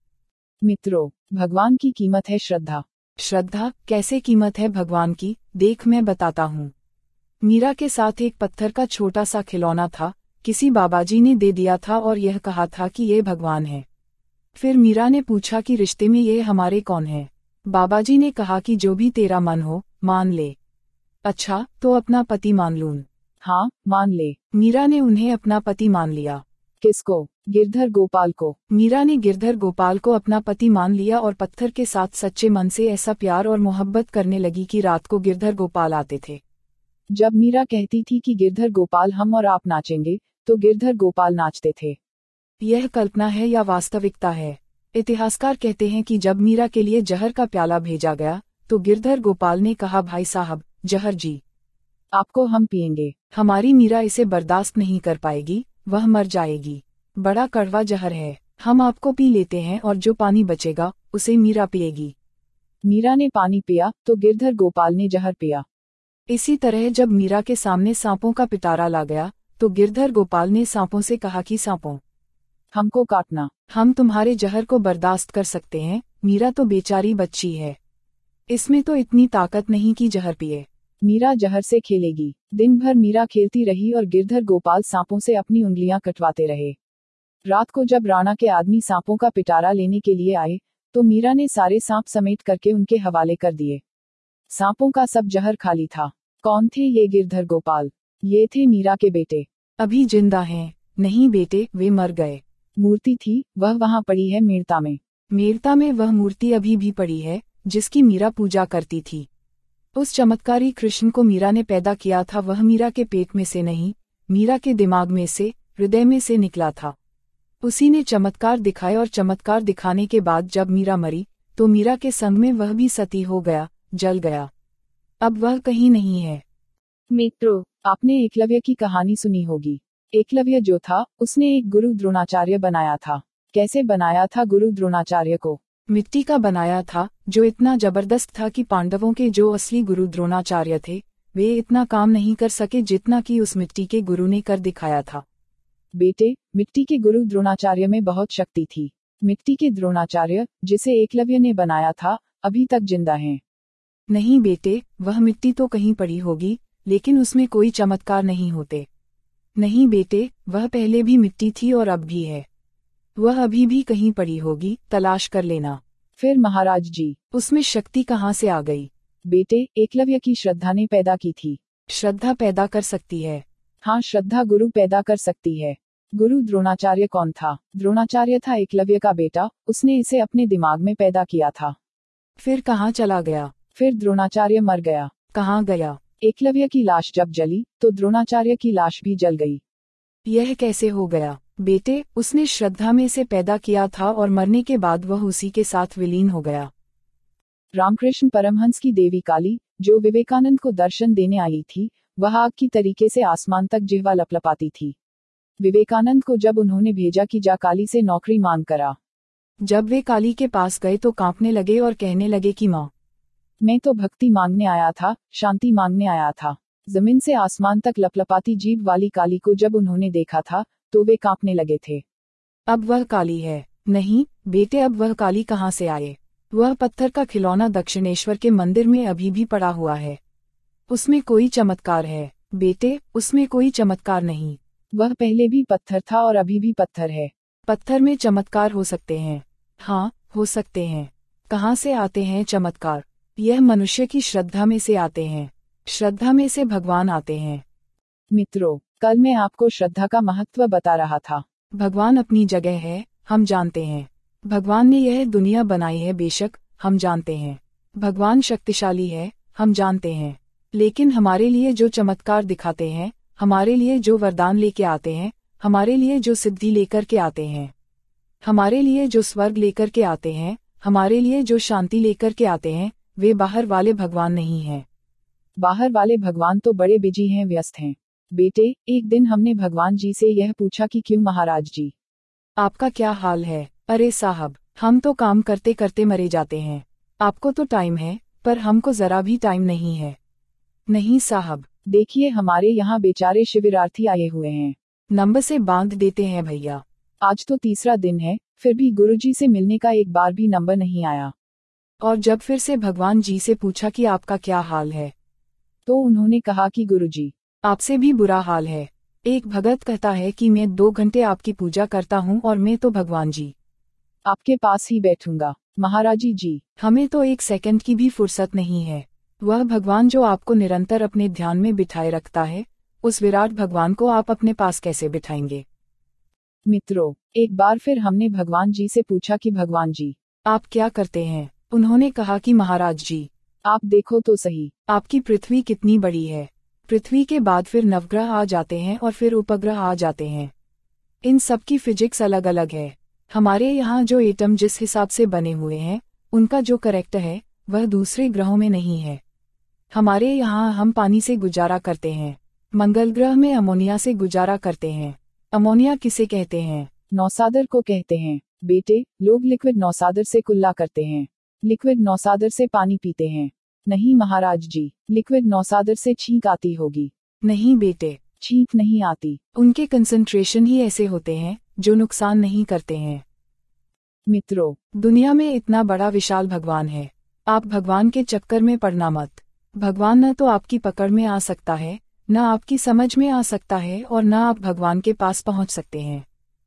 मित्रों, भगवान की कीमत है श्रद्धा। श्रद्धा कैसे कीमत है भगवान की? देख मैं बताता हूँ। मीरा के साथ एक पत्थर का छोटा सा खिलौना था, किसी बाबाजी ने दे दिया था और यह कहा था कि ये भगवान है। फिर मीरा ने पूछा कि रिश्ते में ये हमारे कौन है? बाबाजी ने कहा कि जो भी तेरा मन हो, मान ले। अच्छा, तो अपना पति मान लूं? हाँ, मान ले। मीरा ने उन्हें अपना पति मान लिया। किसको? गिरधर गोपाल को। मीरा ने गिरधर गोपाल को अपना पति मान लिया और पत्थर के साथ सच्चे मन से ऐसा प्यार और मोहब्बत करने लगी कि रात को गिरधर गोपाल आते थे। जब मीरा कहती थी कि गिरधर गोपाल हम और आप नाचेंगे, तो गिरधर गोपाल नाचते थे। यह कल्पना है या वास्तविकता है? इतिहासकार कहते हैं कि जब मीरा के लिए जहर का प्याला भेजा गया, तो गिरधर गोपाल ने कहा, भाई साहब, जहर जी, आपको हम पिएंगे। हमारी मीरा इसे बर्दाश्त नहीं कर पाएगी, वह मर जाएगी। बड़ा कड़वा जहर है, हम आपको पी लेते हैं और जो पानी बचेगा उसे मीरा पिएगी। मीरा ने पानी पिया तो गिरधर गोपाल ने जहर पिया। इसी तरह जब मीरा के सामने सांपों का पिटारा ला गया, तो गिरधर गोपाल ने सांपों से कहा कि सांपों, हमको काटना, हम तुम्हारे जहर को बर्दाश्त कर सकते हैं, मीरा तो बेचारी बच्ची है, इसमें तो इतनी ताकत नहीं कि जहर पिए। मीरा जहर से खेलेगी। दिन भर मीरा खेलती रही और गिरधर गोपाल सांपों से अपनी उंगलियां कटवाते रहे। रात को जब राणा के आदमी सांपों का पिटारा लेने के लिए आए, तो मीरा ने सारे सांप समेट करके उनके हवाले कर दिए। सांपों का सब जहर खाली था। कौन थे ये गिरधर गोपाल? ये थे मीरा के बेटे। अभी जिंदा हैं? नहीं बेटे, वे मर गए। मूर्ति थी, वह वहाँ पड़ी है मेड़ता में। मेड़ता में वह मूर्ति अभी भी पड़ी है, जिसकी मीरा पूजा करती थी। उस चमत्कारी कृष्ण को मीरा ने पैदा किया था, वह मीरा के पेट में से नहीं, मीरा के दिमाग में से, हृदय में से निकला था। उसी ने चमत्कार दिखाए और चमत्कार दिखाने के बाद जब मीरा मरी, तो मीरा के संग में वह भी सती हो गया, जल गया। अब वह कहीं नहीं है। मित्रों, आपने एकलव्य की कहानी सुनी होगी। एकलव्य जो था, उसने एक गुरु द्रोणाचार्य बनाया था। कैसे बनाया था गुरु द्रोणाचार्य को? मिट्टी का बनाया था, जो इतना जबरदस्त था कि पांडवों के जो असली गुरु द्रोणाचार्य थे, वे इतना काम नहीं कर सके जितना कि उस मिट्टी के गुरु ने कर दिखाया था। बेटे, मिट्टी के गुरु द्रोणाचार्य में बहुत शक्ति थी। मिट्टी के द्रोणाचार्य, जिसे एकलव्य ने बनाया था, अभी तक जिंदा हैं। नहीं बेटे, वह मिट्टी तो कहीं पड़ी होगी, लेकिन उसमें कोई चमत्कार नहीं होते। नहीं बेटे, वह पहले भी मिट्टी थी और अब भी है। वह अभी भी कहीं पड़ी होगी, तलाश कर लेना। फिर महाराज जी, उसमें शक्ति कहाँ से आ गई? बेटे, एकलव्य की श्रद्धा ने पैदा की थी। श्रद्धा पैदा कर सकती है? हाँ, श्रद्धा गुरु पैदा कर सकती है। गुरु द्रोणाचार्य कौन था? द्रोणाचार्य था एकलव्य का बेटा, उसने इसे अपने दिमाग में पैदा किया था। फिर कहाँ चला गया? फिर द्रोणाचार्य मर गया। कहाँ गया? एकलव्य की लाश जब जली तो द्रोणाचार्य की लाश भी जल गई। यह कैसे हो गया? बेटे, उसने श्रद्धा में से पैदा किया था और मरने के बाद वह उसी के साथ विलीन हो गया। रामकृष्ण परमहंस की देवी काली, जो विवेकानंद को दर्शन देने आई थी, वह आग की तरीके से आसमान तक जिह्वा लपलपाती थी। विवेकानंद को जब उन्होंने भेजा कि जा काली से नौकरी मांग करा, जब वे काली के पास गए तो कांपने लगे और कहने लगे कि माँ, मैं तो भक्ति मांगने आया था, शांति मांगने आया था। जमीन से आसमान तक लपलपाती जीभ वाली काली को जब उन्होंने देखा था तो वे कांपने लगे थे। अब वह काली है? नहीं बेटे, अब वह काली कहाँ से आए? वह पत्थर का खिलौना दक्षिणेश्वर के मंदिर में अभी भी पड़ा हुआ है। उसमें कोई चमत्कार है? बेटे, उसमें कोई चमत्कार नहीं। वह पहले भी पत्थर था और अभी भी पत्थर है। पत्थर में चमत्कार हो सकते हैं? हाँ, हो सकते हैं। कहाँ से आते हैं चमत्कार? यह मनुष्य की श्रद्धा में से आते हैं। श्रद्धा में से भगवान आते हैं। मित्रों, कल मैं आपको श्रद्धा का महत्व बता रहा था। भगवान अपनी जगह है, हम जानते हैं। भगवान ने यह दुनिया बनाई है, बेशक हम जानते हैं। भगवान शक्तिशाली है, हम जानते हैं। लेकिन हमारे लिए जो चमत्कार दिखाते हैं, हमारे लिए जो वरदान लेके आते हैं, हमारे लिए जो सिद्धि लेकर के आते हैं, हमारे लिए जो स्वर्ग लेकर के आते हैं, हमारे लिए जो शांति लेकर के आते हैं, वे बाहर वाले भगवान नहीं हैं। बाहर वाले भगवान तो बड़े बिजी हैं, व्यस्त हैं। बेटे, एक दिन हमने भगवान जी से यह पूछा कि क्यों महाराज जी, आपका क्या हाल है? अरे साहब, हम तो काम करते करते मरे जाते हैं। आपको तो टाइम है, पर हमको जरा भी टाइम नहीं है। नहीं साहब, देखिए हमारे यहाँ बेचारे शिविरार्थी आए हुए हैं, नंबर से बांध देते हैं भैया। आज तो तीसरा दिन है, फिर भी गुरुजी से मिलने का एक बार भी नंबर नहीं आया। और जब फिर से भगवान जी से पूछा कि आपका क्या हाल है, तो उन्होंने कहा कि गुरुजी, आपसे भी बुरा हाल है। एक भगत कहता है कि मैं दो घंटे आपकी पूजा करता हूँ और मैं तो भगवान जी आपके पास ही बैठूंगा। महाराजी जी, हमें तो एक सेकंड की भी फुर्सत नहीं है। वह भगवान जो आपको निरंतर अपने ध्यान में बिठाए रखता है, उस विराट भगवान को आप अपने पास कैसे बिठाएंगे? मित्रों, एक बार फिर हमने भगवान जी से पूछा कि भगवान जी, आप क्या करते हैं? उन्होंने कहा कि महाराज जी, आप देखो तो सही, आपकी पृथ्वी कितनी बड़ी है। पृथ्वी के बाद फिर नवग्रह आ जाते हैं और फिर उपग्रह आ जाते हैं। इन सब की फिजिक्स अलग अलग है। हमारे यहाँ जो एटम जिस हिसाब से बने हुए हैं, उनका जो करेक्ट है वह दूसरे ग्रहों में नहीं है। हमारे यहाँ हम पानी से गुजारा करते हैं, मंगल ग्रह में अमोनिया से गुजारा करते हैं। अमोनिया किसे कहते हैं? नौसादर को कहते हैं। बेटे, लोग लिक्विड नौसादर से कुल्ला करते हैं, लिक्विड नौसादर से पानी पीते हैं। नहीं महाराज जी, लिक्विड नौसादर से छींक आती होगी। नहीं बेटे, छींक नहीं आती। उनके कंसंट्रेशन ही ऐसे होते हैं जो नुकसान नहीं करते हैं। मित्रों, दुनिया में इतना बड़ा विशाल भगवान है, आप भगवान के चक्कर में पड़ना मत। भगवान न तो आपकी पकड़ में आ सकता है, न आपकी समझ में आ सकता है, और न आप भगवान के पास पहुंच सकते हैं,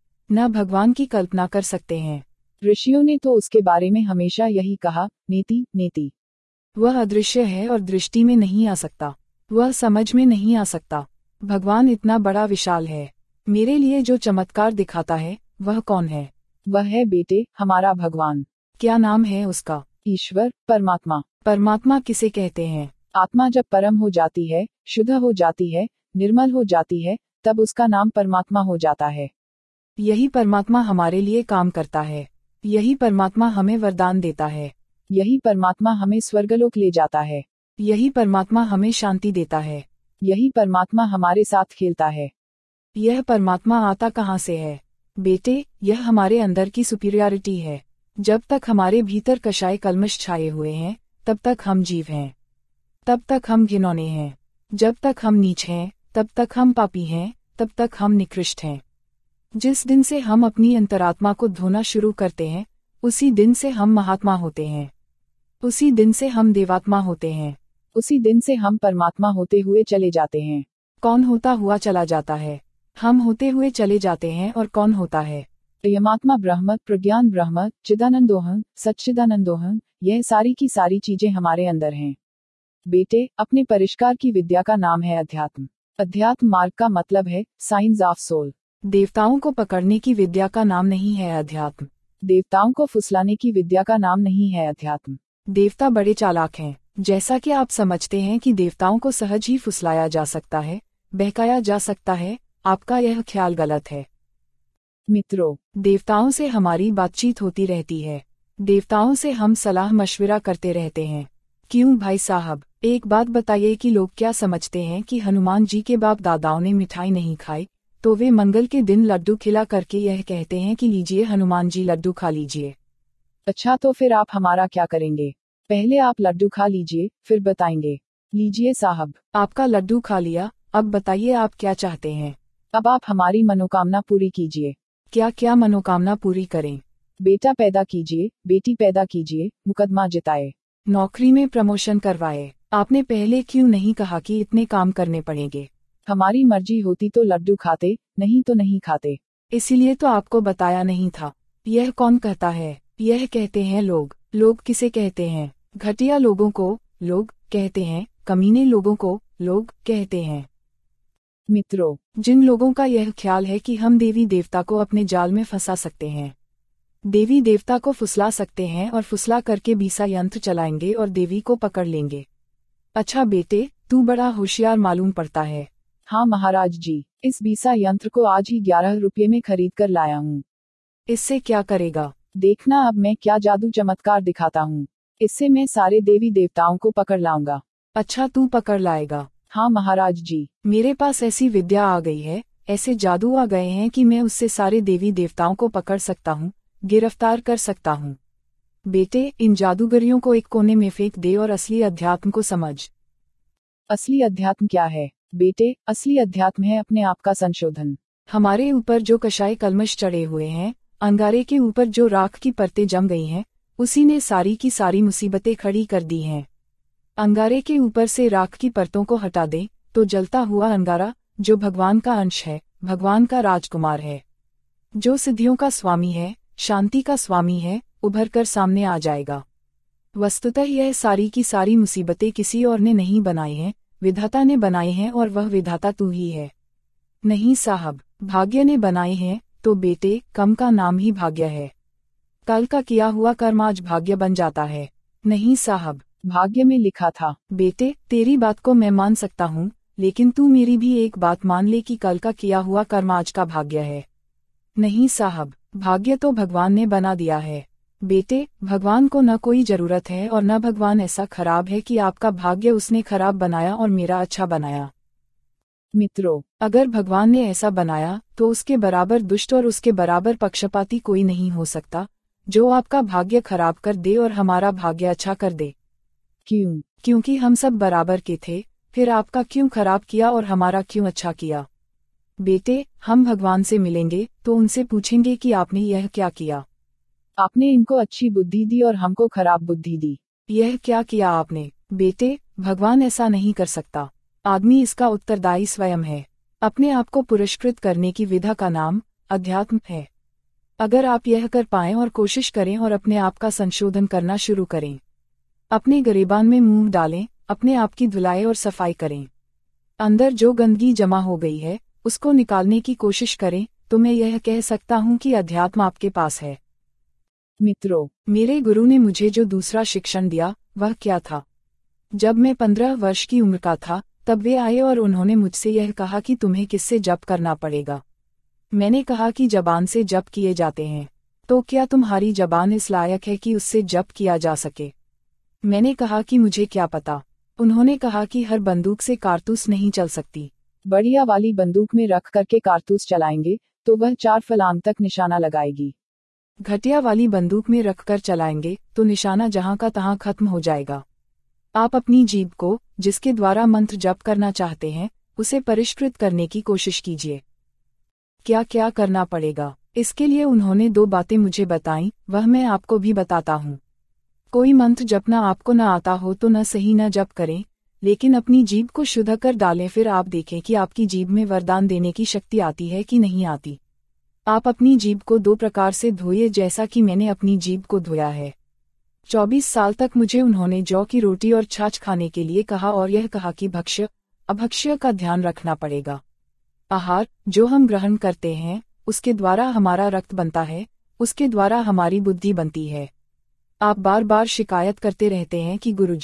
न भगवान की कल्पना कर सकते हैं। ऋषियों ने तो उसके बारे में हमेशा यही कहा, नेति नेति। वह अदृश्य है और दृष्टि में नहीं आ सकता, वह समझ में नहीं आ सकता। भगवान इतना बड़ा विशाल है। मेरे लिए जो चमत्कार दिखाता है वह कौन है? वह है बेटे हमारा भगवान। क्या नाम है उसका? ईश्वर, परमात्मा। परमात्मा किसे कहते हैं? आत्मा जब परम हो जाती है, शुद्ध हो जाती है, निर्मल हो जाती है, तब उसका नाम परमात्मा हो जाता है। यही परमात्मा हमारे लिए काम करता है। यही परमात्मा हमें वरदान देता है। यही परमात्मा हमें स्वर्गलोक ले जाता है। यही परमात्मा हमें शांति देता है। यही परमात्मा हमारे साथ खेलता है। यह परमात्मा आता कहाँ से है? बेटे, यह हमारे अंदर की सुपीरियरिटी है। जब तक हमारे भीतर कषाय कल्मश छाए हुए हैं, तब तक हम जीव हैं, तब तक हम घिनौने हैं। जब तक हम नीच हैं, तब तक हम पापी हैं, तब तक हम निकृष्ट हैं। जिस दिन से हम अपनी अंतरात्मा को धोना शुरू करते हैं, उसी दिन से हम महात्मा होते हैं। उसी दिन से हम देवात्मा होते हैं। उसी दिन से हम परमात्मा होते हुए चले जाते हैं। कौन होता हुआ चला जाता है? हम होते हुए चले जाते हैं। और कौन होता है? यमात्मा ब्रह्म, प्रज्ञान ब्रह्म, चिदानंदोहं, सच्चिदानंदोहं, यह सारी की सारी चीजें हमारे अंदर हैं। बेटे, अपने परिष्कार की विद्या का नाम है अध्यात्म। अध्यात्म मार्ग का मतलब है साइंस ऑफ सोल। देवताओं को पकड़ने की विद्या का नाम नहीं है अध्यात्म। देवताओं को फुसलाने की विद्या का नाम नहीं है अध्यात्म। देवता बड़े चालाक हैं, जैसा कि आप समझते हैं कि देवताओं को सहज ही फुसलाया जा सकता है, बहकाया जा सकता है, आपका यह ख्याल गलत है। मित्रों, देवताओं से हमारी बातचीत होती रहती है, देवताओं से हम सलाह मशविरा करते रहते हैं। क्यों भाई साहब, एक बात बताइए कि लोग क्या समझते हैं कि हनुमान जी के बाप दादाओं ने मिठाई नहीं खाई, तो वे मंगल के दिन लड्डू खिला करके यह कहते हैं कि लीजिए हनुमान जी लड्डू खा लीजिए। अच्छा तो फिर आप हमारा क्या करेंगे? पहले आप लड्डू खा लीजिए, फिर बताएंगे। लीजिए साहब। आपका लड्डू खा लिया, अब बताइए आप क्या चाहते हैं? अब आप हमारी मनोकामना पूरी कीजिए। क्या क्या मनोकामना पूरी करें? बेटा पैदा कीजिए, बेटी पैदा कीजिए, मुकदमा जिताए, नौकरी में प्रमोशन करवाए। आपने पहले क्यों नहीं कहा कि इतने काम करने पड़ेंगे? हमारी मर्जी होती तो लड्डू खाते, नहीं तो नहीं खाते। इसीलिए तो आपको बताया नहीं था। यह कौन कहता है? यह कहते हैं लोग। लोग किसे कहते हैं? घटिया लोगों को लोग कहते हैं, कमीने लोगों को लोग कहते हैं। मित्रों, जिन लोगों का यह ख्याल है कि हम देवी देवता को अपने जाल में फंसा सकते हैं, देवी देवता को फुसला सकते हैं और फुसला करके बीसा यंत्र चलाएंगे और देवी को पकड़ लेंगे। अच्छा बेटे, तू बड़ा होशियार मालूम पड़ता है। हाँ महाराज जी, इस बीसा यंत्र को आज ही ग्यारह रुपये में खरीद कर लाया हूँ। इससे क्या करेगा? देखना अब मैं क्या जादू चमत्कार दिखाता हूँ। इससे मैं सारे देवी देवताओं को पकड़ लाऊंगा। अच्छा तू पकड़ लाएगा? हाँ महाराज जी। मेरे पास ऐसी विद्या आ गई है, ऐसे जादू आ गए हैं कि मैं उससे सारे देवी देवताओं को पकड़ सकता हूँ, गिरफ्तार कर सकता हूँ। बेटे, इन जादूगरियों को एक कोने में फेंक दे और असली अध्यात्म को समझ। असली अध्यात्म क्या है बेटे? असली अध्यात्म है अपने आप का संशोधन। हमारे ऊपर जो कषाय कलमश चढ़े हुए हैं, अंगारे के ऊपर जो राख की परतें जम गई हैं, उसी ने सारी की सारी मुसीबतें खड़ी कर दी हैं। अंगारे के ऊपर से राख की परतों को हटा दे तो जलता हुआ अंगारा, जो भगवान का अंश है, भगवान का राजकुमार है, जो सिद्धियों का स्वामी है, शांति का स्वामी है, उभर कर सामने आ जाएगा। वस्तुतः यह सारी की सारी मुसीबतें किसी और ने नहीं बनाई हैं, विधाता ने बनाई हैं और वह विधाता तू ही है। नहीं साहब, भाग्य ने बनाए हैं, तो बेटे कम का नाम ही भाग्य है। कल का किया हुआ कर्म आज भाग्य बन जाता है। नहीं साहब, भाग्य में लिखा था। बेटे, तेरी बात को मैं मान सकता हूँ, लेकिन तू मेरी भी एक बात मान ले कि कल का किया हुआ कर्म आज का भाग्य है। नहीं साहब, भाग्य तो भगवान ने बना दिया है। बेटे, भगवान को न कोई जरूरत है और न भगवान ऐसा खराब है कि आपका भाग्य उसने खराब बनाया और मेरा अच्छा बनाया। मित्रों, अगर भगवान ने ऐसा बनाया तो उसके बराबर दुष्ट और उसके बराबर पक्षपाती कोई नहीं हो सकता, जो आपका भाग्य खराब कर दे और हमारा भाग्य अच्छा कर दे। क्यों? क्योंकि हम सब बराबर के थे, फिर आपका क्यों खराब किया और हमारा क्यों अच्छा किया? बेटे, हम भगवान से मिलेंगे तो उनसे पूछेंगे कि आपने यह क्या किया। आपने इनको अच्छी बुद्धि दी और हमको खराब बुद्धि दी। यह क्या किया आपने? बेटे, भगवान ऐसा नहीं कर सकता। आदमी इसका उत्तरदायी स्वयं है। अपने आप को पुरस्कृत करने की विधा का नाम अध्यात्म है। अगर आप यह कर पाएं और कोशिश करें और अपने आप का संशोधन करना शुरू करें, अपने गरेबान में मुंह डालें, अपने आप की धुलाई और सफाई करें, अंदर जो गंदगी जमा हो गई है उसको निकालने की कोशिश करें, तो मैं यह कह सकता हूँ कि अध्यात्म आपके पास है। मित्रों, मेरे गुरु ने मुझे जो दूसरा शिक्षण दिया वह क्या था? जब मैं पंद्रह वर्ष की उम्र का था तब वे आए और उन्होंने मुझसे यह कहा कि तुम्हें किससे जप करना पड़ेगा। मैंने कहा कि जबान से जप किए जाते हैं। तो क्या तुम्हारी जबान इस लायक है कि उससे जप किया जा सके? मैंने कहा कि मुझे क्या पता। उन्होंने कहा कि हर बंदूक से कारतूस नहीं चल सकती। बढ़िया वाली बंदूक में रख करके कारतूस चलाएंगे तो वह चार फलांग तक निशाना लगाएगी। घटिया वाली बंदूक में रखकर चलाएंगे तो निशाना जहां का तहां खत्म हो जाएगा। आप अपनी जीभ को, जिसके द्वारा मंत्र जप करना चाहते हैं, उसे परिष्कृत करने की कोशिश कीजिए। क्या क्या करना पड़ेगा? इसके लिए उन्होंने दो बातें मुझे बताईं, वह मैं आपको भी बताता हूँ। कोई मंत्र जपना आपको न आता हो तो न सही न जप करें, लेकिन अपनी जीभ को शुद्ध कर डालें, फिर आप देखें कि आपकी जीभ में वरदान देने की शक्ति आती है कि नहीं आती। आप अपनी जीभ को दो प्रकार से धोइए, जैसा कि मैंने अपनी जीभ को धोया है। चौबीस साल तक मुझे उन्होंने जौ की रोटी और छाछ खाने के लिए कहा और यह कहा कि भक्ष्य अभक्ष्य का ध्यान रखना पड़ेगा। आहार जो हम ग्रहण करते हैं उसके द्वारा हमारा रक्त बनता है, उसके द्वारा हमारी बुद्धि बनती है। आप बार बार शिकायत करते रहते हैं कि गुरुजी,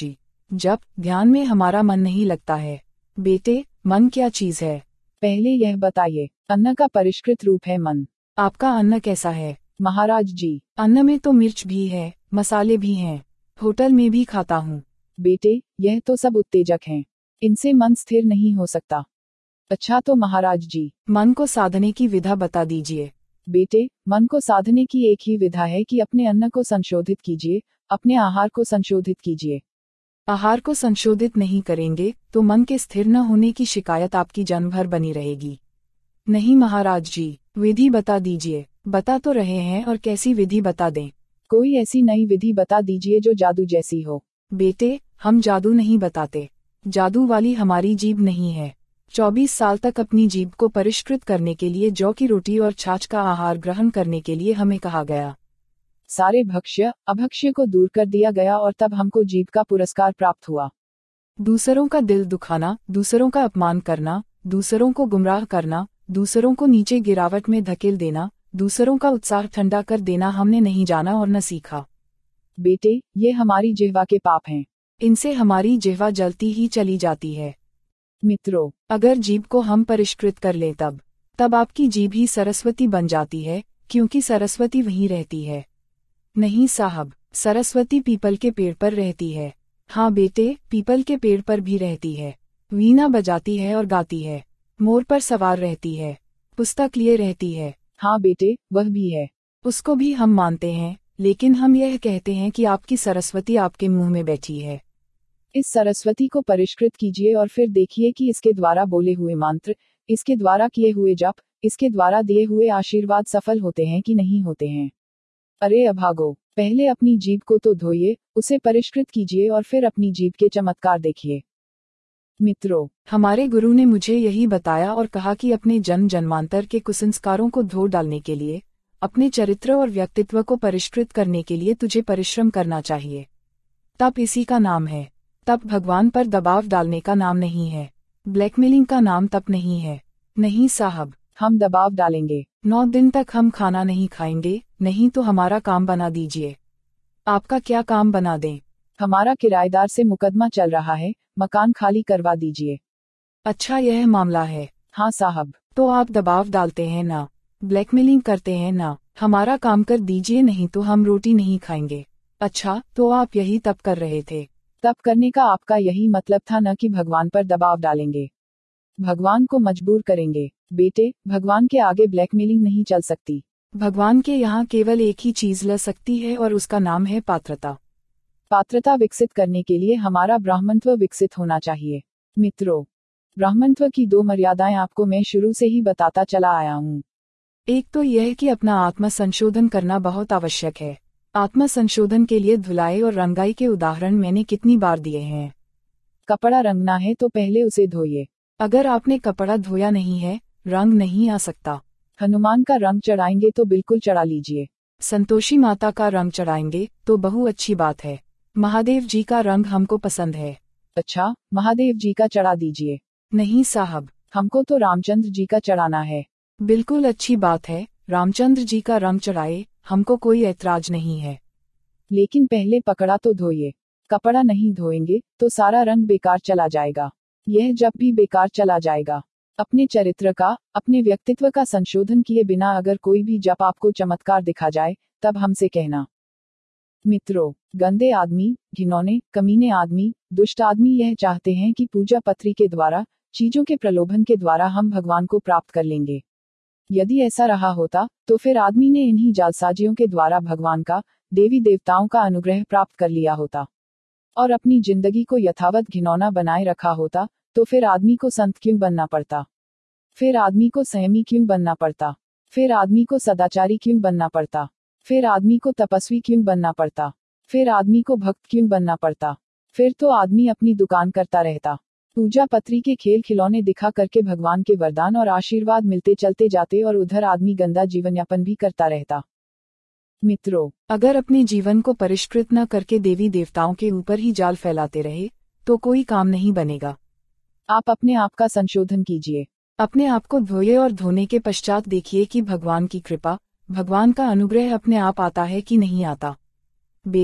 जप ध्यान में हमारा मन नहीं लगता है। बेटे, मन क्या चीज है? पहले यह बताइए, अन्न का परिष्कृत रूप है मन। आपका अन्न कैसा है? महाराज जी, अन्न में तो मिर्च भी है, मसाले भी हैं, होटल में भी खाता हूँ। बेटे, यह तो सब उत्तेजक हैं, इनसे मन स्थिर नहीं हो सकता। अच्छा तो महाराज जी, मन को साधने की विधा बता दीजिए। बेटे, मन को साधने की एक ही विधा है कि अपने अन्न को संशोधित कीजिए, अपने आहार को संशोधित कीजिए। आहार को संशोधित नहीं करेंगे तो मन के स्थिर न होने की शिकायत आपकी जन्म भर बनी रहेगी। नहीं महाराज जी, विधि बता दीजिए। बता तो रहे हैं, और कैसी विधि बता दें? कोई ऐसी नई विधि बता दीजिए जो जादू जैसी हो। बेटे, हम जादू नहीं बताते। जादू वाली हमारी जीभ नहीं है। चौबीस साल तक अपनी जीभ को परिष्कृत करने के लिए जौ की रोटी और छाछ का आहार ग्रहण करने के लिए हमें कहा गया। सारे भक्ष्य अभक्ष्य को दूर कर दिया गया और तब हमको जीभ का पुरस्कार प्राप्त हुआ। दूसरों का दिल दुखाना, दूसरों का अपमान करना, दूसरों को गुमराह करना, दूसरों को नीचे गिरावट में धकेल देना, दूसरों का उत्साह ठंडा कर देना हमने नहीं जाना और न सीखा। बेटे, ये हमारी जिह्वा के पाप हैं। इनसे हमारी जिह्वा जलती ही चली जाती है। मित्रों, अगर जीभ को हम परिष्कृत कर लें तब तब आपकी जीभ ही सरस्वती बन जाती है, क्योंकि सरस्वती वहीं रहती है। नहीं साहब, सरस्वती पीपल के पेड़ पर रहती है। हाँ बेटे, पीपल के पेड़ पर भी रहती है। वीणा बजाती है और गाती है, मोर पर सवार रहती है, पुस्तक लिए रहती है। हाँ बेटे, वह भी है। उसको भी हम मानते हैं, लेकिन हम यह कहते हैं कि आपकी सरस्वती आपके मुंह में बैठी है। इस सरस्वती को परिष्कृत कीजिए और फिर देखिए कि इसके द्वारा बोले हुए मंत्र, इसके द्वारा किए हुए जप, इसके द्वारा दिए हुए आशीर्वाद सफल होते हैं कि नहीं होते हैं। अरे अभागो, पहले अपनी जीभ को तो धोइए, उसे परिष्कृत कीजिए और फिर अपनी जीभ के चमत्कार देखिए। मित्रों, हमारे गुरु ने मुझे यही बताया और कहा कि अपने जन्म जन्मांतर के कुसंस्कारों को धो डालने के लिए, अपने चरित्र और व्यक्तित्व को परिष्कृत करने के लिए तुझे परिश्रम करना चाहिए। तप इसी का नाम है। तप भगवान पर दबाव डालने का नाम नहीं है। ब्लैकमेलिंग का नाम तप नहीं है। नहीं साहब, हम दबाव डालेंगे। नौ दिन तक हम खाना नहीं खाएंगे, नहीं तो हमारा काम बना दीजिए। आपका क्या काम बना दें? हमारा किराएदार से मुकदमा चल रहा है, मकान खाली करवा दीजिए। अच्छा, यह मामला है। हाँ साहब। तो आप दबाव डालते हैं ना, ब्लैकमेलिंग करते हैं ना। हमारा काम कर दीजिए, नहीं तो हम रोटी नहीं खाएंगे। अच्छा, तो आप यही तप कर रहे थे? तप करने का आपका यही मतलब था न कि भगवान पर दबाव डालेंगे, भगवान को मजबूर करेंगे। बेटे, भगवान के आगे ब्लैकमेलिंग नहीं चल सकती। भगवान के यहाँ केवल एक ही चीज ल सकती है और उसका नाम है पात्रता। पात्रता विकसित करने के लिए हमारा ब्राह्मणत्व विकसित होना चाहिए। मित्रों, ब्राह्मणत्व की दो मर्यादाएं आपको मैं शुरू से ही बताता चला आया हूँ। एक तो यह कि अपना आत्म संशोधन करना बहुत आवश्यक है। आत्म संशोधन के लिए धुलाई और रंगाई के उदाहरण मैंने कितनी बार दिए हैं। कपड़ा रंगना है तो पहले उसे धोइए। अगर आपने कपड़ा धोया नहीं है, रंग नहीं आ सकता। हनुमान का रंग चढ़ाएंगे तो बिल्कुल चढ़ा लीजिए। संतोषी माता का रंग चढ़ाएंगे तो बहु अच्छी बात है। महादेव जी का रंग हमको पसंद है। अच्छा, महादेव जी का चढ़ा दीजिए। नहीं साहब, हमको तो रामचंद्र जी का चढ़ाना है। बिल्कुल अच्छी बात है, रामचंद्र जी का रंग चढ़ाए, हमको कोई ऐतराज नहीं है। लेकिन पहले पकड़ा तो धोइए। कपड़ा नहीं धोएंगे तो सारा रंग बेकार चला जाएगा। यह जब भी बेकार चला जाएगा। अपने चरित्र का, अपने व्यक्तित्व का संशोधन किए बिना अगर कोई भी जब आपको चमत्कार दिखा जाए, तब हमसे कहना। मित्रों, गंदे आदमी, घिनौने, कमीने आदमी, दुष्ट आदमी यह चाहते हैं कि पूजा पत्री के द्वारा, चीजों के प्रलोभन के द्वारा हम भगवान को प्राप्त कर लेंगे। यदि ऐसा रहा होता, तो फिर आदमी ने इन्हीं जालसाजियों के द्वारा भगवान का, देवी देवताओं का अनुग्रह प्राप्त कर लिया होता और अपनी जिंदगी को यथावत घिनौना बनाए रखा होता। तो फिर आदमी को संत क्यों बनना पड़ता? फिर आदमी को संयमी क्यों बनना पड़ता? फिर आदमी को सदाचारी क्यों बनना पड़ता? फिर आदमी को तपस्वी क्यों बनना पड़ता? फिर आदमी को भक्त क्यों बनना पड़ता? फिर तो आदमी अपनी दुकान करता रहता, पूजा पत्री के खेल खिलौने दिखा करके भगवान के वरदान और आशीर्वाद मिलते चलते जाते और उधर आदमी गंदा जीवन यापन भी करता रहता। मित्रों, अगर अपने जीवन को परिष्कृत न करके देवी देवताओं के ऊपर ही जाल फैलाते रहे, तो कोई काम नहीं बनेगा। आप अपने आप का संशोधन कीजिए। अपने आप को धोइए और धोने के पश्चात देखिए कि भगवान की कृपा, भगवान का अनुग्रह अपने आप आता है कि नहीं आता। बेटे,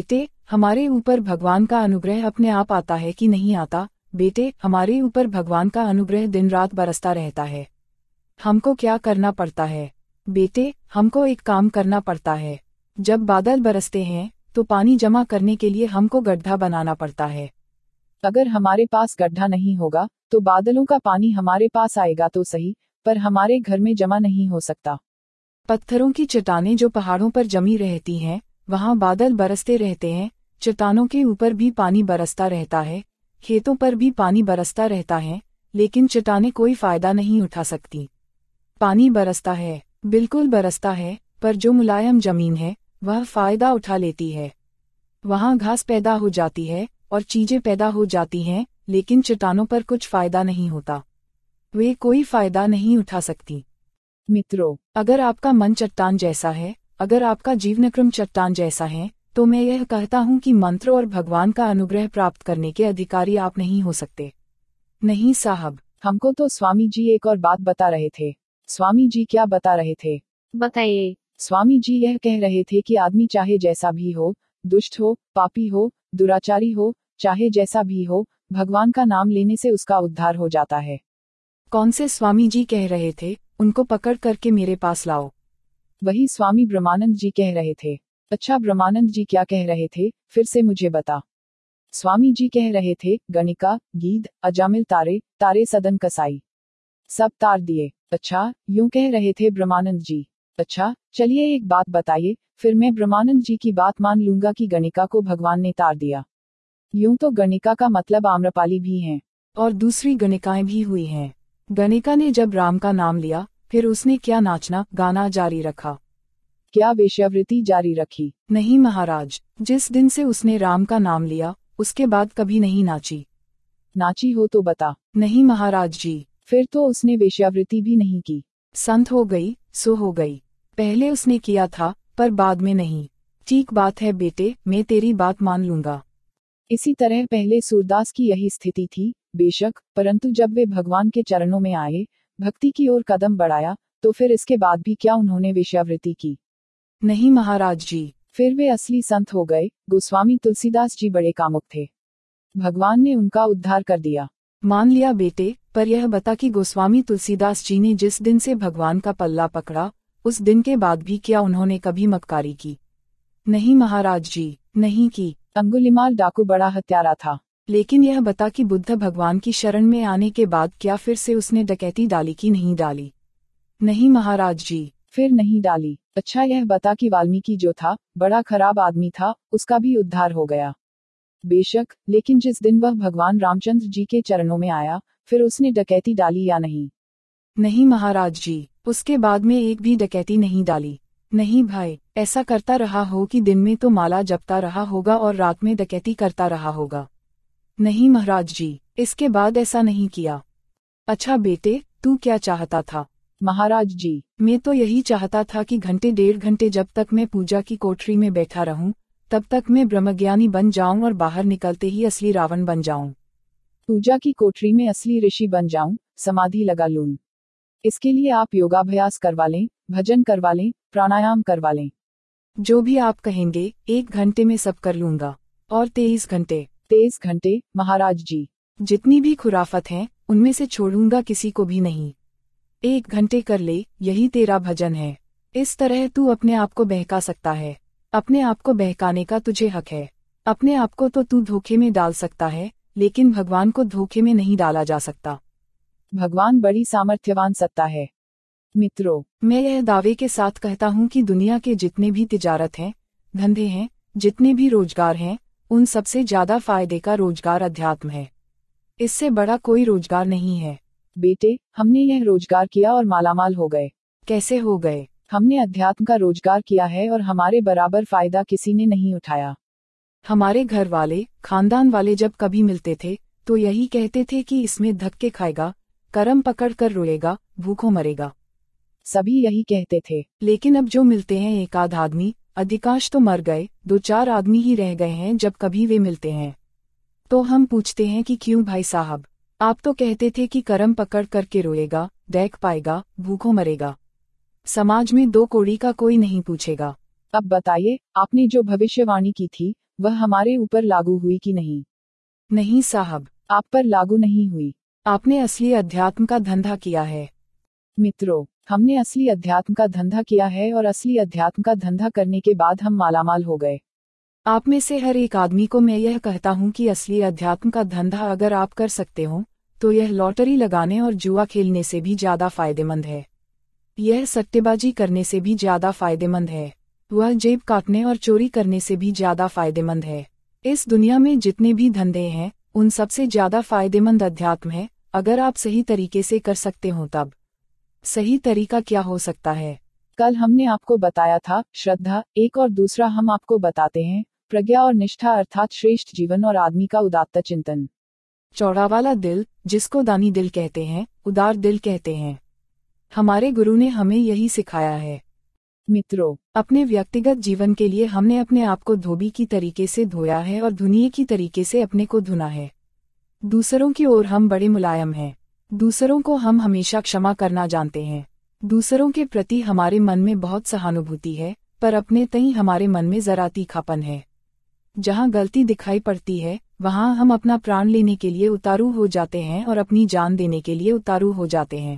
हमारे ऊपर भगवान का अनुग्रह अपने आप आता है कि नहीं आता? बेटे, हमारे ऊपर भगवान का अनुग्रह दिन रात बरसता रहता है। हमको क्या करना पड़ता है? बेटे, हमको एक काम करना पड़ता है। जब बादल बरसते हैं तो पानी जमा करने के लिए हमको गड्ढा बनाना पड़ता है। अगर हमारे पास गड्ढा नहीं होगा तो बादलों का पानी हमारे पास आएगा तो सही, पर हमारे घर में जमा नहीं हो सकता। पत्थरों की चट्टानें जो पहाड़ों पर जमी रहती हैं, वहाँ बादल बरसते रहते हैं, चट्टानों के ऊपर भी पानी बरसता रहता है, खेतों पर भी पानी बरसता रहता है, लेकिन चट्टानें कोई फायदा नहीं उठा सकती। पानी बरसता है, बिल्कुल बरसता है, पर जो मुलायम जमीन है वह फायदा उठा लेती है। वहाँ घास पैदा हो जाती है और चीजें पैदा हो जाती हैं, लेकिन चट्टानों पर कुछ फायदा नहीं होता। वे कोई फायदा नहीं उठा सकती। मित्रों, अगर आपका मन चट्टान जैसा है, अगर आपका जीवनक्रम चट्टान जैसा है, तो मैं यह कहता हूँ कि मंत्र और भगवान का अनुग्रह प्राप्त करने के अधिकारी आप नहीं हो सकते। नहीं साहब, हमको तो स्वामी जी एक और बात बता रहे थे। स्वामी जी क्या बता रहे थे? बताइए। स्वामी जी यह कह रहे थे कि आदमी चाहे जैसा भी हो, दुष्ट हो, पापी हो, दुराचारी हो, चाहे जैसा भी हो, भगवान का नाम लेने से उसका उद्धार हो जाता है। कौन से स्वामी जी कह रहे थे? उनको पकड़ करके मेरे पास लाओ। वही स्वामी ब्रह्मानंद जी कह रहे थे। अच्छा, ब्रह्मानंद जी क्या कह रहे थे, फिर से मुझे बता। स्वामी जी कह रहे थे, गणिका, गीध, अजामिल तारे, तारे सदन कसाई, सब तार दिए। अच्छा, यूं कह रहे थे ब्रह्मानंद जी। अच्छा, चलिए एक बात बताइए, फिर मैं ब्रह्मानंद जी की बात मान लूंगा कि गणिका को भगवान ने तार दिया। यूं तो गणिका का मतलब आम्रपाली भी हैं, और दूसरी गणिकाएं भी हुई हैं। गणिका ने जब राम का नाम लिया, फिर उसने क्या नाचना गाना जारी रखा? क्या वेश्यावृत्ति जारी रखी? नहीं महाराज, जिस दिन से उसने राम का नाम लिया, उसके बाद कभी नहीं नाची। नाची हो तो बता। नहीं महाराज जी। फिर तो उसने वेश्यावृत्ति भी नहीं की। संत हो गई सो हो गई। पहले उसने किया था, पर बाद में नहीं। ठीक बात है बेटे, मैं तेरी बात मान लूंगा। इसी तरह पहले सूरदास की यही स्थिति थी, बेशक, परंतु जब वे भगवान के चरणों में आए, भक्ति की ओर कदम बढ़ाया, तो फिर इसके बाद भी क्या उन्होंने वेश्यावृत्ति की? नहीं महाराज जी। फिर वे असली संत हो गए। गोस्वामी तुलसीदास जी बड़े कामुक थे, भगवान ने उनका उद्धार कर दिया। मान लिया बेटे, पर यह बता कि गोस्वामी तुलसीदास जी ने जिस दिन से भगवान का पल्ला पकड़ा, उस दिन के बाद भी क्या उन्होंने कभी मक्कारी की? नहीं महाराज जी, नहीं की। अंगुलिमाल डाकू बड़ा हत्यारा था। लेकिन यह बता कि बुद्ध भगवान की शरण में आने के बाद क्या फिर से उसने डकैती डाली कि नहीं डाली? नहीं महाराज जी। फिर नहीं डाली। अच्छा, यह बता कि वाल्मीकि जो था, बड़ा खराब आदमी था, उसका भी उद्धार हो गया। बेशक, लेकिन जिस दिन वह भगवान रामचंद्र जी के चरणों में आया, फिर उसने डकैती डाली या नहीं? नहीं महाराज जी, उसके बाद में एक भी डकैती नहीं डाली। नहीं भाई, ऐसा करता रहा हो कि दिन में तो माला जपता रहा होगा और रात में डकैती करता रहा होगा। नहीं महाराज जी, इसके बाद ऐसा नहीं किया। अच्छा बेटे, तू क्या चाहता था? महाराज जी, मैं तो यही चाहता था कि घंटे डेढ़ घंटे जब तक मैं पूजा की कोठरी में बैठा रहूं, तब तक मैं ब्रह्मज्ञानी बन जाऊं और बाहर निकलते ही असली रावण बन जाऊं। पूजा की कोठरी में असली ऋषि बन जाऊं, समाधि लगा लूं। इसके लिए आप योगाभ्यास करवा लें, भजन करवा लें, प्राणायाम करवा लें। जो भी आप कहेंगे, एक घंटे में सब कर लूंगा। और तेईस घंटे? तेईस घंटे महाराज जी। जितनी भी खुराफत हैं, उनमें से छोड़ूंगा किसी को भी नहीं। एक घंटे कर ले, यही तेरा भजन है। इस तरह तू अपने आप को बहका सकता है। अपने आप को बहकाने का तुझे हक है। अपने आप को तो तू धोखे में डाल सकता है, लेकिन भगवान को धोखे में नहीं डाला जा सकता। भगवान बड़ी सामर्थ्यवान सत्ता है। मित्रों, मैं यह दावे के साथ कहता हूँ कि दुनिया के जितने भी तिजारत हैं, धंधे हैं, जितने भी रोजगार हैं, उन सबसे ज्यादा फायदे का रोजगार अध्यात्म है। इससे बड़ा कोई रोजगार नहीं है। बेटे, हमने यह रोजगार किया और मालामाल हो गए। कैसे हो गए? हमने अध्यात्म का रोजगार किया है और हमारे बराबर फायदा किसी ने नहीं उठाया। हमारे घर वाले, खानदान वाले जब कभी मिलते थे, तो यही कहते थे कि इसमें धक्के खाएगा, करम पकड़ कर रोएगा, भूखों मरेगा। सभी यही कहते थे। लेकिन अब जो मिलते हैं एक आध आदमी, अधिकांश तो मर गए, दो चार आदमी ही रह गए हैं जब कभी वे मिलते हैं। तो हम पूछते हैं कि क्यों भाई साहब, आप तो कहते थे कि करम पकड़ करके रोएगा, देख पाएगा, भूखों मरेगा। समाज में दो कौड़ी का कोई नहीं पूछेगा। अब बताइए, आपने जो भविष्यवाणी की थी, वह हमारे ऊपर लागू हुई कि नहीं? नहीं साहब, आप पर लागू नहीं हुई। आपने असली अध्यात्म का धंधा किया है। मित्रों, हमने असली अध्यात्म का धंधा किया है और असली अध्यात्म का धंधा करने के बाद हम मालामाल हो गए। आप में से हर एक आदमी को मैं यह कहता हूँ कि असली अध्यात्म का धंधा अगर आप कर सकते हो तो यह लॉटरी लगाने और जुआ खेलने से भी ज्यादा फायदेमंद है। यह सट्टेबाजी करने से भी ज्यादा फायदेमंद है। वह जेब काटने और चोरी करने से भी ज्यादा फायदेमंद है। इस दुनिया में जितने भी धंधे हैं उन सबसे ज्यादा फायदेमंद अध्यात्म है, अगर आप सही तरीके से कर सकते हो तब। सही तरीका क्या हो सकता है? कल हमने आपको बताया था श्रद्धा एक, और दूसरा हम आपको बताते हैं प्रज्ञा और निष्ठा, अर्थात श्रेष्ठ जीवन और आदमी का उदात्त चिंतन। चौड़ा वाला दिल, जिसको दानी दिल कहते हैं, उदार दिल कहते हैं। हमारे गुरु ने हमें यही सिखाया है। मित्रों, अपने व्यक्तिगत जीवन के लिए हमने अपने आप को धोबी की तरीके से धोया है और धुनिए की तरीके से अपने को धुना है। दूसरों की ओर हम बड़े मुलायम हैं। दूसरों को हम हमेशा क्षमा करना जानते हैं। दूसरों के प्रति हमारे मन में बहुत सहानुभूति है, पर अपने तई हमारे मन में जरा तीखापन है। जहाँ गलती दिखाई पड़ती है वहाँ हम अपना प्राण लेने के लिए उतारू हो जाते हैं और अपनी जान देने के लिए उतारू हो जाते हैं।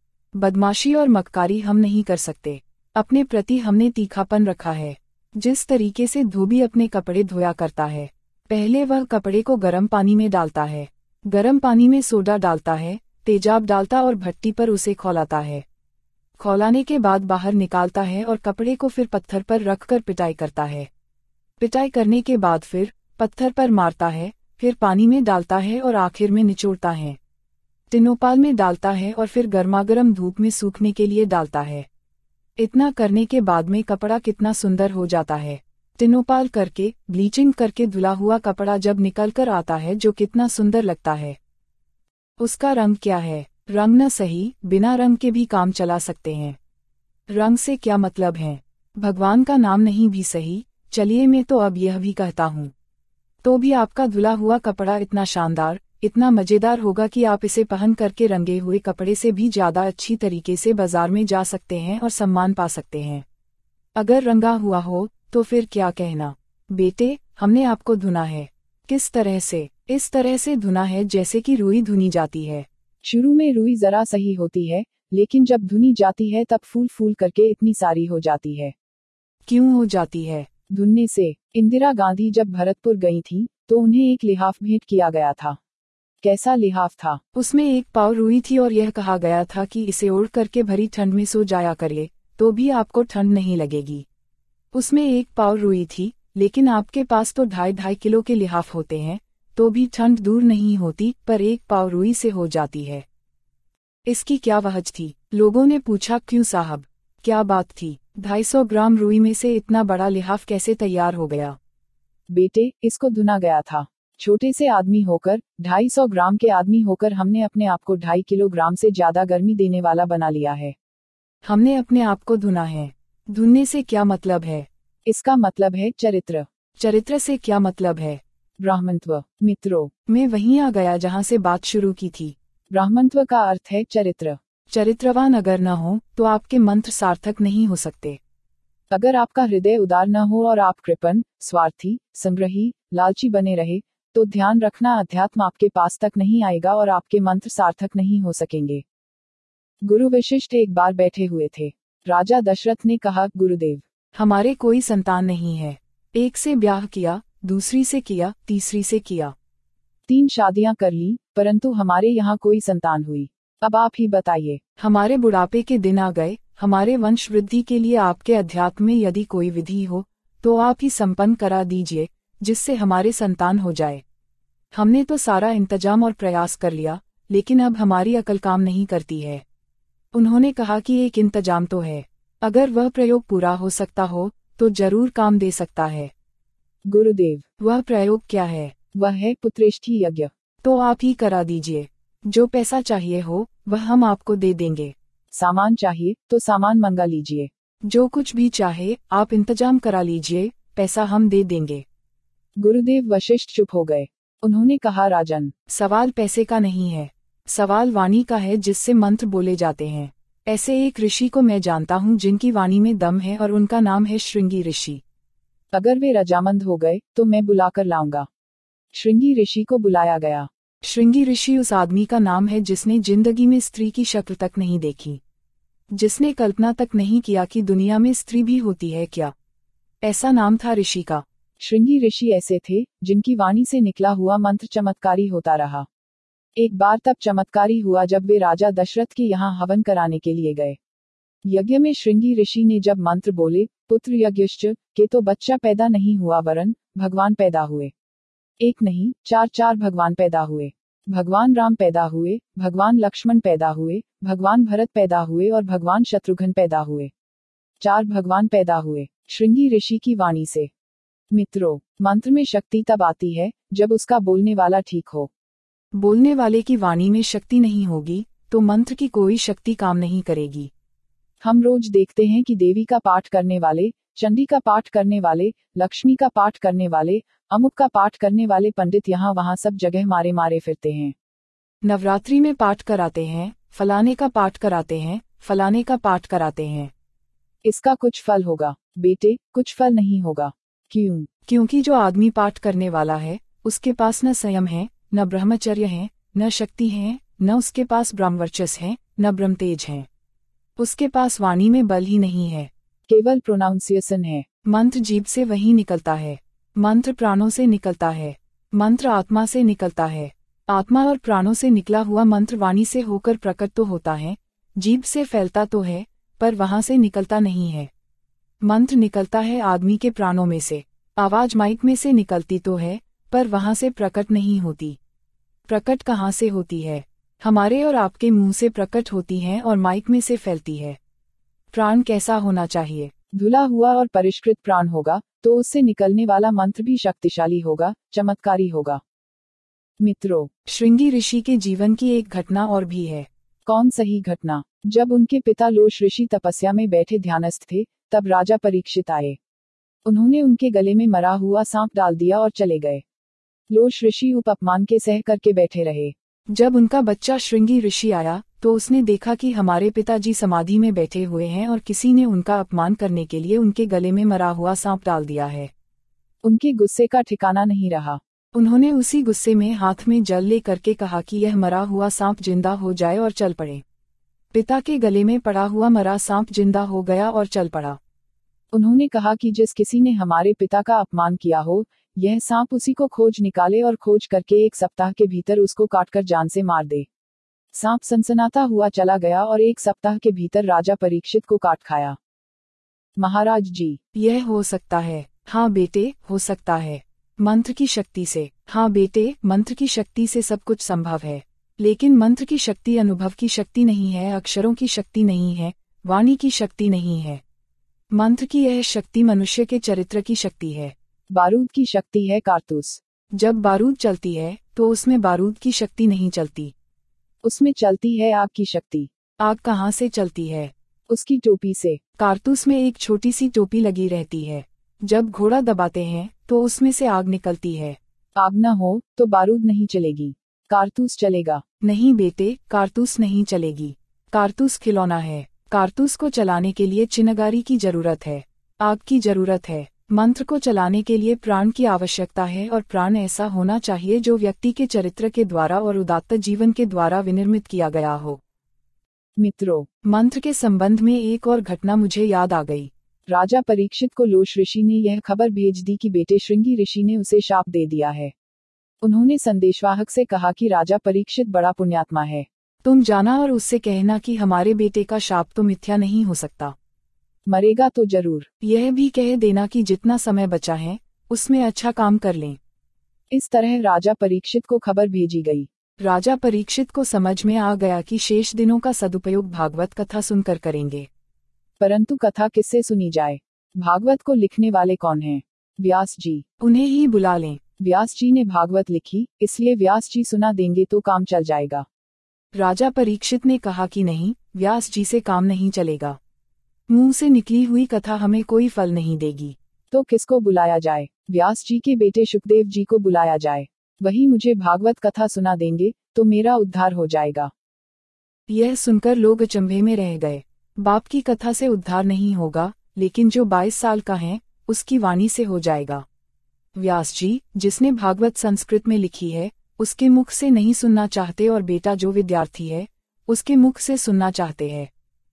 बदमाशी और मक्कारी हम नहीं कर सकते। अपने प्रति हमने तीखापन रखा है। जिस तरीके से धोबी अपने कपड़े धोया करता है, पहले वह कपड़े को गर्म पानी में डालता है, गर्म पानी में सोडा डालता है, तेजाब डालता और भट्टी पर उसे खौलाता है। खौलाने के बाद बाहर निकालता है और कपड़े को फिर पत्थर पर रखकर पिटाई करता है। पिटाई करने के बाद फिर पत्थर पर मारता है, फिर पानी में डालता है और आखिर में निचोड़ता है। टिनोपाल में डालता है और फिर गर्मागर्म धूप में सूखने के लिए डालता है। इतना करने के बाद में कपड़ा कितना सुंदर हो जाता है। टिनोपाल करके, ब्लीचिंग करके धुला हुआ कपड़ा जब निकल कर आता है जो कितना सुंदर लगता है। उसका रंग क्या है? रंग न सही, बिना रंग के भी काम चला सकते हैं। रंग से क्या मतलब है? भगवान का नाम नहीं भी सही। चलिए मैं तो अब यह भी कहता हूँ, तो भी आपका धुला हुआ कपड़ा इतना शानदार, इतना मजेदार होगा कि आप इसे पहन करके रंगे हुए कपड़े से भी ज्यादा अच्छी तरीके से बाजार में जा सकते हैं और सम्मान पा सकते हैं। अगर रंगा हुआ हो तो फिर क्या कहना। बेटे, हमने आपको धुना है। किस तरह से? इस तरह से धुना है जैसे कि रुई धुनी जाती है। शुरू में रुई जरा सही होती है, लेकिन जब धुनी जाती है तब फूल फूल करके इतनी सारी हो जाती है। क्यों हो जाती है? धुनने से। इंदिरा गांधी जब भरतपुर गई थी तो उन्हें एक लिहाफ भेंट किया गया था। कैसा लिहाफ था? उसमें एक पाव रुई थी और यह कहा गया था कि इसे ओढ़ करके भरी ठंड में सो जाया करिए, तो भी आपको ठंड नहीं लगेगी। उसमें एक पाव रुई थी, लेकिन आपके पास तो ढाई ढाई किलो के लिहाफ होते हैं, तो भी ठंड दूर नहीं होती, पर एक पाव रुई से हो जाती है। इसकी क्या वजह थी? लोगों ने पूछा, क्यों साहब, क्या बात थी? ढाई सौ ग्राम रुई में से इतना बड़ा लिहाफ कैसे तैयार हो गया? बेटे, इसको धुना गया था। छोटे से आदमी होकर, ढाई सौ ग्राम के आदमी होकर हमने अपने आप को ढाई किलोग्राम से ज्यादा गर्मी देने वाला बना लिया है। हमने अपने आप को धुना है। धुनने से क्या मतलब है? इसका मतलब है चरित्र। चरित्र से क्या मतलब है? ब्राह्मणत्व। मित्रों, मैं वहीं आ गया जहां से बात शुरू की थी। ब्राह्मणत्व का अर्थ है चरित्र। चरित्रवान अगर न हो तो आपके मंत्र सार्थक नहीं हो सकते। अगर आपका हृदय उदार न हो और आप कृपण, स्वार्थी, संग्रही, लालची बने रहे, तो ध्यान रखना अध्यात्म आपके पास तक नहीं आएगा और आपके मंत्र सार्थक नहीं हो सकेंगे। गुरु वशिष्ठ एक बार बैठे हुए थे। राजा दशरथ ने कहा, गुरुदेव, हमारे कोई संतान नहीं है। एक से ब्याह किया, दूसरी से किया, तीसरी से किया, तीन शादियां कर ली, परंतु हमारे यहाँ कोई संतान हुई। अब आप ही बताइए। हमारे बुढ़ापे के दिन आ गए। हमारे वंश वृद्धि के लिए आपके अध्यात्म में यदि कोई विधि हो तो आप ही संपन्न करा दीजिए, जिससे हमारे संतान हो जाए। हमने तो सारा इंतजाम और प्रयास कर लिया, लेकिन अब हमारी अकल काम नहीं करती है। उन्होंने कहा कि एक इंतजाम तो है, अगर वह प्रयोग पूरा हो सकता हो तो जरूर काम दे सकता है। गुरुदेव, वह प्रयोग क्या है? वह है पुत्रेष्ठी यज्ञ। तो आप ही करा दीजिए। जो पैसा चाहिए हो वह हम आपको दे देंगे। सामान चाहिए तो सामान मंगा लीजिए। जो कुछ भी चाहे आप इंतजाम करा लीजिए, पैसा हम दे देंगे। गुरुदेव वशिष्ठ चुप हो गए। उन्होंने कहा, राजन, सवाल पैसे का नहीं है, सवाल वाणी का है जिससे मंत्र बोले जाते हैं। ऐसे एक ऋषि को मैं जानता हूँ जिनकी वाणी में दम है और उनका नाम है श्रृंगी ऋषि। अगर वे रजामंद हो गए तो मैं बुलाकर लाऊंगा। श्रृंगी ऋषि को बुलाया गया। श्रृंगी ऋषि उस आदमी का नाम है जिसने जिंदगी में स्त्री की शक्ल तक नहीं देखी, जिसने कल्पना तक नहीं किया कि दुनिया में स्त्री भी होती है क्या। ऐसा नाम था ऋषि का। श्रृंगी ऋषि ऐसे थे जिनकी वाणी से निकला हुआ मंत्र चमत्कारी होता रहा। एक बार तब चमत्कारी हुआ जब वे राजा दशरथ के यहाँ हवन कराने के लिए गए। यज्ञ में श्रृंगी ऋषि ने जब मंत्र बोले, पुत्र यज्ञश्च, के तो बच्चा पैदा नहीं हुआ वरन भगवान पैदा हुए। एक नहीं, चार चार भगवान पैदा हुए। भगवान राम पैदा हुए, भगवान लक्ष्मण पैदा हुए, भगवान भरत पैदा हुए और भगवान शत्रुघ्न पैदा हुए। चार भगवान पैदा हुए श्रृंगी ऋषि की वाणी से। मित्रों, मंत्र में शक्ति तब आती है जब उसका बोलने वाला ठीक हो। बोलने वाले की वाणी में शक्ति नहीं होगी तो मंत्र की कोई शक्ति काम नहीं करेगी। हम रोज देखते हैं कि देवी का पाठ करने वाले, चंडी का पाठ करने वाले, लक्ष्मी का पाठ करने वाले, अमुक का पाठ करने वाले पंडित यहाँ वहाँ सब जगह मारे मारे फिरते हैं। नवरात्रि में पाठ कराते हैं, फलाने का पाठ कराते हैं, फलाने का पाठ कराते हैं। इसका कुछ फल होगा? बेटे, कुछ फल नहीं होगा। क्यों? क्योंकि जो आदमी पाठ करने वाला है उसके पास न संयम है, न ब्रह्मचर्य है, न शक्ति है, न उसके पास ब्रह्मवर्चस है, न ब्रह्मतेज है। उसके पास वाणी में बल ही नहीं है, केवल प्रोनाउंसिएशन है। मंत्र जीभ से वही निकलता है, मंत्र प्राणों से निकलता है, मंत्र आत्मा से निकलता है। आत्मा और प्राणों से निकला हुआ मंत्र वाणी से होकर प्रकट तो होता है, जीभ से फैलता तो है, पर वहां से निकलता नहीं है। मंत्र निकलता है आदमी के प्राणों में से। आवाज माइक में से निकलती तो है, पर वहां से प्रकट नहीं होती। प्रकट कहाँ से होती है? हमारे और आपके मुंह से प्रकट होती है और माइक में से फैलती है। प्राण कैसा होना चाहिए? धुला हुआ और परिष्कृत प्राण होगा तो उससे निकलने वाला मंत्र भी शक्तिशाली होगा, चमत्कारी होगा। मित्रों, श्रृंगी ऋषि के जीवन की एक घटना और भी है। कौन सही घटना? जब उनके पिता लोश ऋषि तपस्या में बैठे ध्यानस्थ थे, तब राजा परीक्षित आए। उन्होंने उनके गले में मरा हुआ सांप डाल दिया और चले गए। लोश ऋषि उप अपमान के सह करके बैठे रहे। जब उनका बच्चा श्रृंगी ऋषि आया तो उसने देखा कि हमारे पिताजी समाधि में बैठे हुए हैं और किसी ने उनका अपमान करने के लिए उनके गले में मरा हुआ सांप डाल दिया है। उनके गुस्से का ठिकाना नहीं रहा। उन्होंने उसी गुस्से में हाथ में जल ले करके कहा कि यह मरा हुआ सांप जिंदा हो जाए और चल पड़े। पिता के गले में पड़ा हुआ मरा सांप जिंदा हो गया और चल पड़ा। उन्होंने कहा कि जिस किसी ने हमारे पिता का अपमान किया हो, यह सांप उसी को खोज निकाले और खोज करके एक सप्ताह के भीतर उसको काटकर जान से मार दे। सांप सनसनाता हुआ चला गया और एक सप्ताह के भीतर राजा परीक्षित को काट खाया। महाराज जी, यह हो सकता है? हाँ बेटे, हो सकता है। मंत्र की शक्ति से। हाँ बेटे, मंत्र की शक्ति से सब कुछ संभव है। लेकिन मंत्र की शक्ति अनुभव की शक्ति नहीं है, अक्षरों की शक्ति नहीं है, वाणी की शक्ति नहीं है। मंत्र की यह शक्ति मनुष्य के चरित्र की शक्ति है। बारूद की शक्ति है कारतूस। जब बारूद चलती है तो उसमें बारूद की शक्ति नहीं चलती, उसमें चलती है आग की शक्ति। आग कहाँ से चलती है? उसकी टोपी से। कारतूस में एक छोटी सी टोपी लगी रहती है। जब घोड़ा दबाते हैं तो उसमें से आग निकलती है। आग न हो तो बारूद नहीं चलेगी, कारतूस चलेगा। नहीं बेटे, कारतूस नहीं चलेगी। कारतूस खिलौना है। कारतूस को चलाने के लिए चिनगारी की जरूरत है, आग की जरूरत है। मंत्र को चलाने के लिए प्राण की आवश्यकता है और प्राण ऐसा होना चाहिए जो व्यक्ति के चरित्र के द्वारा और उदात्त जीवन के द्वारा विनिर्मित किया गया हो। मित्रों, मंत्र के संबंध में एक और घटना मुझे याद आ गई। राजा परीक्षित को लोश ऋषि ने यह खबर भेज दी कि बेटे श्रृंगी ऋषि ने उसे शाप दे दिया है। उन्होंने संदेशवाहक से कहा कि राजा परीक्षित बड़ा पुण्यात्मा है, तुम जाना और उससे कहना कि हमारे बेटे का शाप तो मिथ्या नहीं हो सकता, मरेगा तो जरूर। यह भी कह देना कि जितना समय बचा है उसमें अच्छा काम कर लें। इस तरह राजा परीक्षित को खबर भेजी गई। राजा परीक्षित को समझ में आ गया कि शेष दिनों का सदुपयोग भागवत कथा सुनकर करेंगे। परंतु कथा किससे सुनी जाए? भागवत को लिखने वाले कौन हैं? व्यास जी। उन्हें ही बुला लें। व्यास जी ने भागवत लिखी, इसलिए व्यास जी सुना देंगे तो काम चल जाएगा। राजा परीक्षित ने कहा कि नहीं, व्यास जी से काम नहीं चलेगा। मुंह से निकली हुई कथा हमें कोई फल नहीं देगी। तो किसको बुलाया जाए? व्यास जी के बेटे शुकदेव जी को बुलाया जाए, वही मुझे भागवत कथा सुना देंगे तो मेरा उद्धार हो जाएगा। यह सुनकर लोग अचंभे में रह गए। बाप की कथा से उद्धार नहीं होगा, लेकिन जो बाईस साल का है उसकी वाणी से हो जाएगा। व्यास जी, जिसने भागवत संस्कृत में लिखी है, उसके मुख से नहीं सुनना चाहते, और बेटा जो विद्यार्थी है उसके मुख से सुनना चाहते हैं।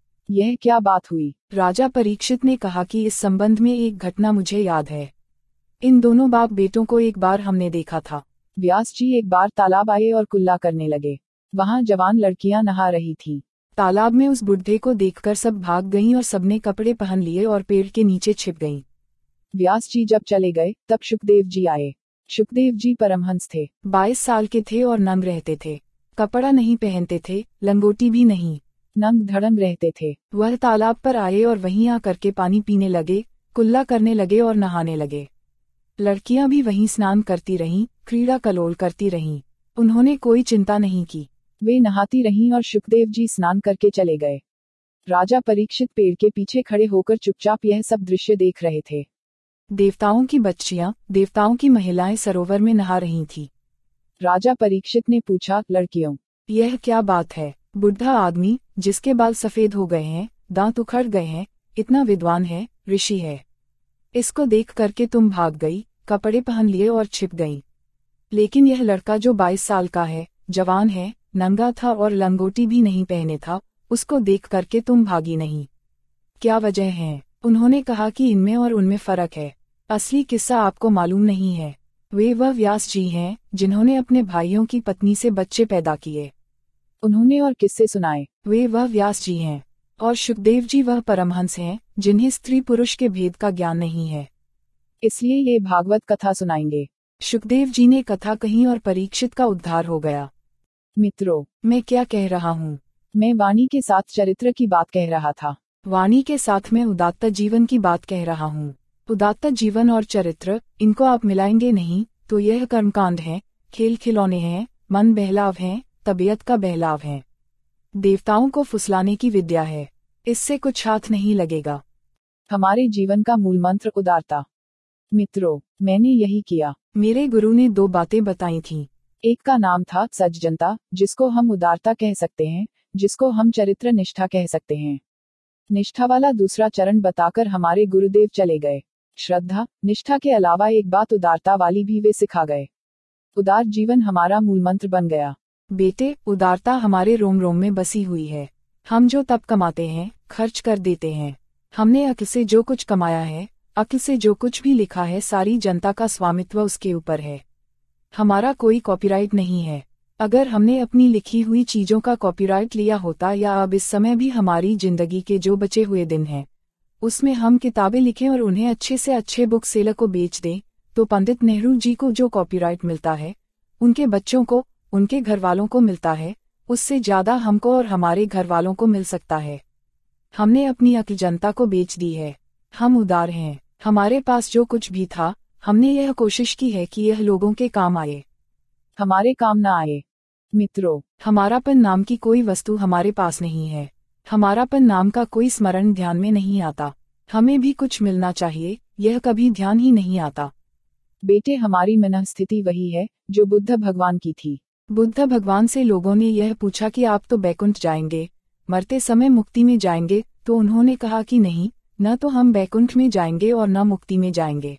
यह क्या बात हुई? राजा परीक्षित ने कहा कि इस संबंध में एक घटना मुझे याद है। इन दोनों बाप बेटों को एक बार हमने देखा था। व्यास जी एक बार तालाब आए और कुल्ला करने लगे। वहाँ जवान लड़कियां नहा रही थीं। तालाब में उस बुढ़े को देखकर सब भाग गईं और सबने कपड़े पहन लिए और पेड़ के नीचे छिप गईं। व्यास जी जब चले गए तब शुकदेव जी आए। शुकदेव जी परमहंस थे। बाईस साल के थे और नंग रहते थे। कपड़ा नहीं पहनते थे, लंगोटी भी नहीं, नंग धड़ंग रहते थे। वह तालाब पर आए और वहीं आ करके पानी पीने लगे, कुल्ला करने लगे और नहाने लगे। लड़कियां भी वहीं स्नान करती रहीं, क्रीड़ा कलोल करती रहीं। उन्होंने कोई चिंता नहीं की। वे नहाती रहीं और शुकदेव जी स्नान करके चले गए। राजा परीक्षित पेड़ के पीछे खड़े होकर चुपचाप यह सब दृश्य देख रहे थे। देवताओं की बच्चियां, देवताओं की महिलाएं सरोवर में नहा रही थीं। राजा परीक्षित ने पूछा, लड़कियों, यह क्या बात है? बुढ़ा आदमी जिसके बाल सफेद हो गए हैं, दांत उखड़ गए हैं, इतना विद्वान है, ऋषि है, इसको देख करके तुम भाग गई, कपड़े पहन लिए और छिप गई। लेकिन यह लड़का जो बाईस साल का है, जवान है, नंगा था और लंगोटी भी नहीं पहने था, उसको देख करके तुम भागी नहीं। क्या वजह है? उन्होंने कहा कि इनमें और उनमें फर्क है। असली किस्सा आपको मालूम नहीं है। वे वह व्यास जी हैं जिन्होंने अपने भाइयों की पत्नी से बच्चे पैदा किए। उन्होंने और किस्से सुनाए। वे वह व्यास जी हैं। और शुकदेव जी वह परमहंस हैं जिन्हें स्त्री पुरुष के भेद का ज्ञान नहीं है, इसलिए ये भागवत कथा सुनाएंगे। शुकदेव जी ने कथा कही और परीक्षित का उद्धार हो गया। मित्रों, मैं क्या कह रहा हूँ? मैं वाणी के साथ चरित्र की बात कह रहा था। वाणी के साथ मैं उदात्त जीवन की बात कह रहा हूँ। उदात्त जीवन और चरित्र, इनको आप मिलाएंगे नहीं तो यह कर्मकांड है, खेल खिलौने हैं, मन बहलाव हैं, तबीयत का बहलाव है, देवताओं को फुसलाने की विद्या है। इससे कुछ हाथ नहीं लगेगा। हमारे जीवन का मूल मंत्र उदारता। मित्रों, मैंने यही किया। मेरे गुरु ने दो बातें बताई थीं। एक का नाम था सज्जनता, जिसको हम उदारता कह सकते हैं, जिसको हम चरित्र निष्ठा कह सकते हैं। निष्ठा वाला दूसरा चरण बताकर हमारे गुरुदेव चले गए। श्रद्धा, निष्ठा के अलावा एक बात उदारता वाली भी वे सिखा गए। उदार जीवन हमारा मूल मंत्र बन गया। बेटे, उदारता हमारे रोम रोम में बसी हुई है। हम जो तब कमाते हैं, खर्च कर देते हैं। हमने अक्ल से जो कुछ कमाया है, अक्ल से जो कुछ भी लिखा है, सारी जनता का स्वामित्व उसके ऊपर है। हमारा कोई कॉपीराइट नहीं है। अगर हमने अपनी लिखी हुई चीजों का कॉपीराइट लिया होता, या अब इस समय भी हमारी जिंदगी के जो बचे हुए दिन हैं उसमें हम किताबें लिखें और उन्हें अच्छे से अच्छे बुक सेलर को बेच दें, तो पंडित नेहरू जी को जो कॉपीराइट मिलता है, उनके बच्चों को, उनके घर वालों को मिलता है, उससे ज्यादा हमको और हमारे घर वालों को मिल सकता है। हमने अपनी अक्ल जनता को बेच दी है। हम उदार हैं। हमारे पास जो कुछ भी था, हमने यह कोशिश की है कि यह लोगों के काम आए, हमारे काम न आए। मित्रों, हमारापन नाम की कोई वस्तु हमारे पास नहीं है। हमारापन नाम का कोई स्मरण ध्यान में नहीं आता। हमें भी कुछ मिलना चाहिए, यह कभी ध्यान ही नहीं आता। बेटे, हमारी मनः स्थिति वही है जो बुद्ध भगवान की थी। बुद्ध भगवान से लोगों ने यह पूछा कि आप तो बैकुंठ जाएंगे, मरते समय मुक्ति में जाएंगे, तो उन्होंने कहा कि नहीं, न तो हम बैकुंठ में जाएंगे और न मुक्ति में जाएंगे।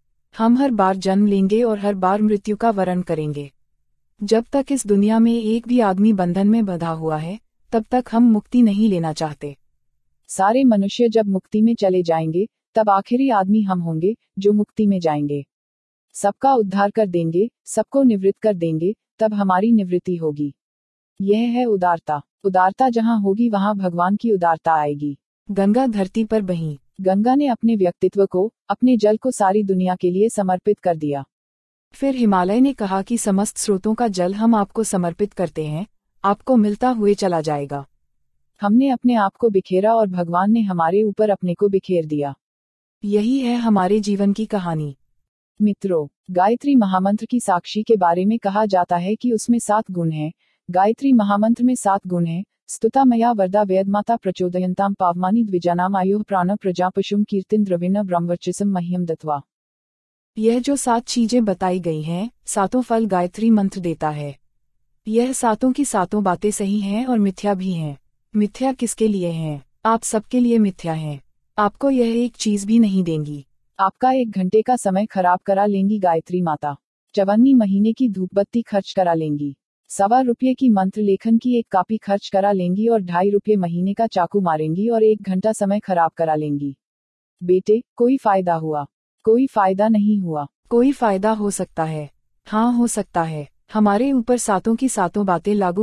हम हर बार जन्म लेंगे और हर बार मृत्यु का वरण करेंगे। जब तक इस दुनिया में एक भी आदमी बंधन में बंधा हुआ है, तब तक हम मुक्ति नहीं लेना चाहते। सारे मनुष्य जब मुक्ति में चले जाएंगे, तब आखिरी आदमी हम होंगे जो मुक्ति में जाएंगे। सबका उद्धार कर देंगे, सबको निवृत्त कर देंगे, तब हमारी निवृत्ति होगी। यह है उदारता। उदारता जहाँ होगी वहाँ भगवान की उदारता आएगी। गंगा धरती पर बही। गंगा ने अपने व्यक्तित्व को, अपने जल को सारी दुनिया के लिए समर्पित कर दिया। फिर हिमालय ने कहा कि समस्त स्रोतों का जल हम आपको समर्पित करते हैं, आपको मिलता हुए चला जाएगा। हमने अपने आप को बिखेरा और भगवान ने हमारे ऊपर अपने को बिखेर दिया। यही है हमारे जीवन की कहानी। मित्रों, गायत्री महामंत्र की साक्षी के बारे में कहा जाता है कि उसमें सात गुण हैं। गायत्री महामंत्र में सात गुण हैं। स्तुता मया वरदा वेदमाता प्रचोदयंताम पावमानी द्विजानाम आयुः प्राण प्रजापशुम कीर्तिन द्रविण ब्रह्मवर्चसम मह्यम दत्वा। यह जो सात चीजें बताई गई हैं, सातों फल गायत्री मंत्र देता है। यह सातों की सातों बातें सही हैं और मिथ्या भी हैं। मिथ्या किसके लिए हैं? आप सबके लिए मिथ्या हैं। आपको यह एक चीज भी नहीं देंगी। आपका एक घंटे का समय खराब करा लेंगी गायत्री माता। चवन्नी महीने की धूपबत्ती खर्च करा लेंगी। सवा रुपये की मंत्र लेखन की एक कॉपी खर्च करा लेंगी और ढाई रुपये महीने का चाकू मारेंगी और एक घंटा समय खराब करा लेंगी। बेटे, कोई फायदा हुआ? कोई फायदा नहीं हुआ। कोई फायदा हो सकता है। हाँ, हो सकता है। हमारे ऊपर सातों की सातों बातें लागू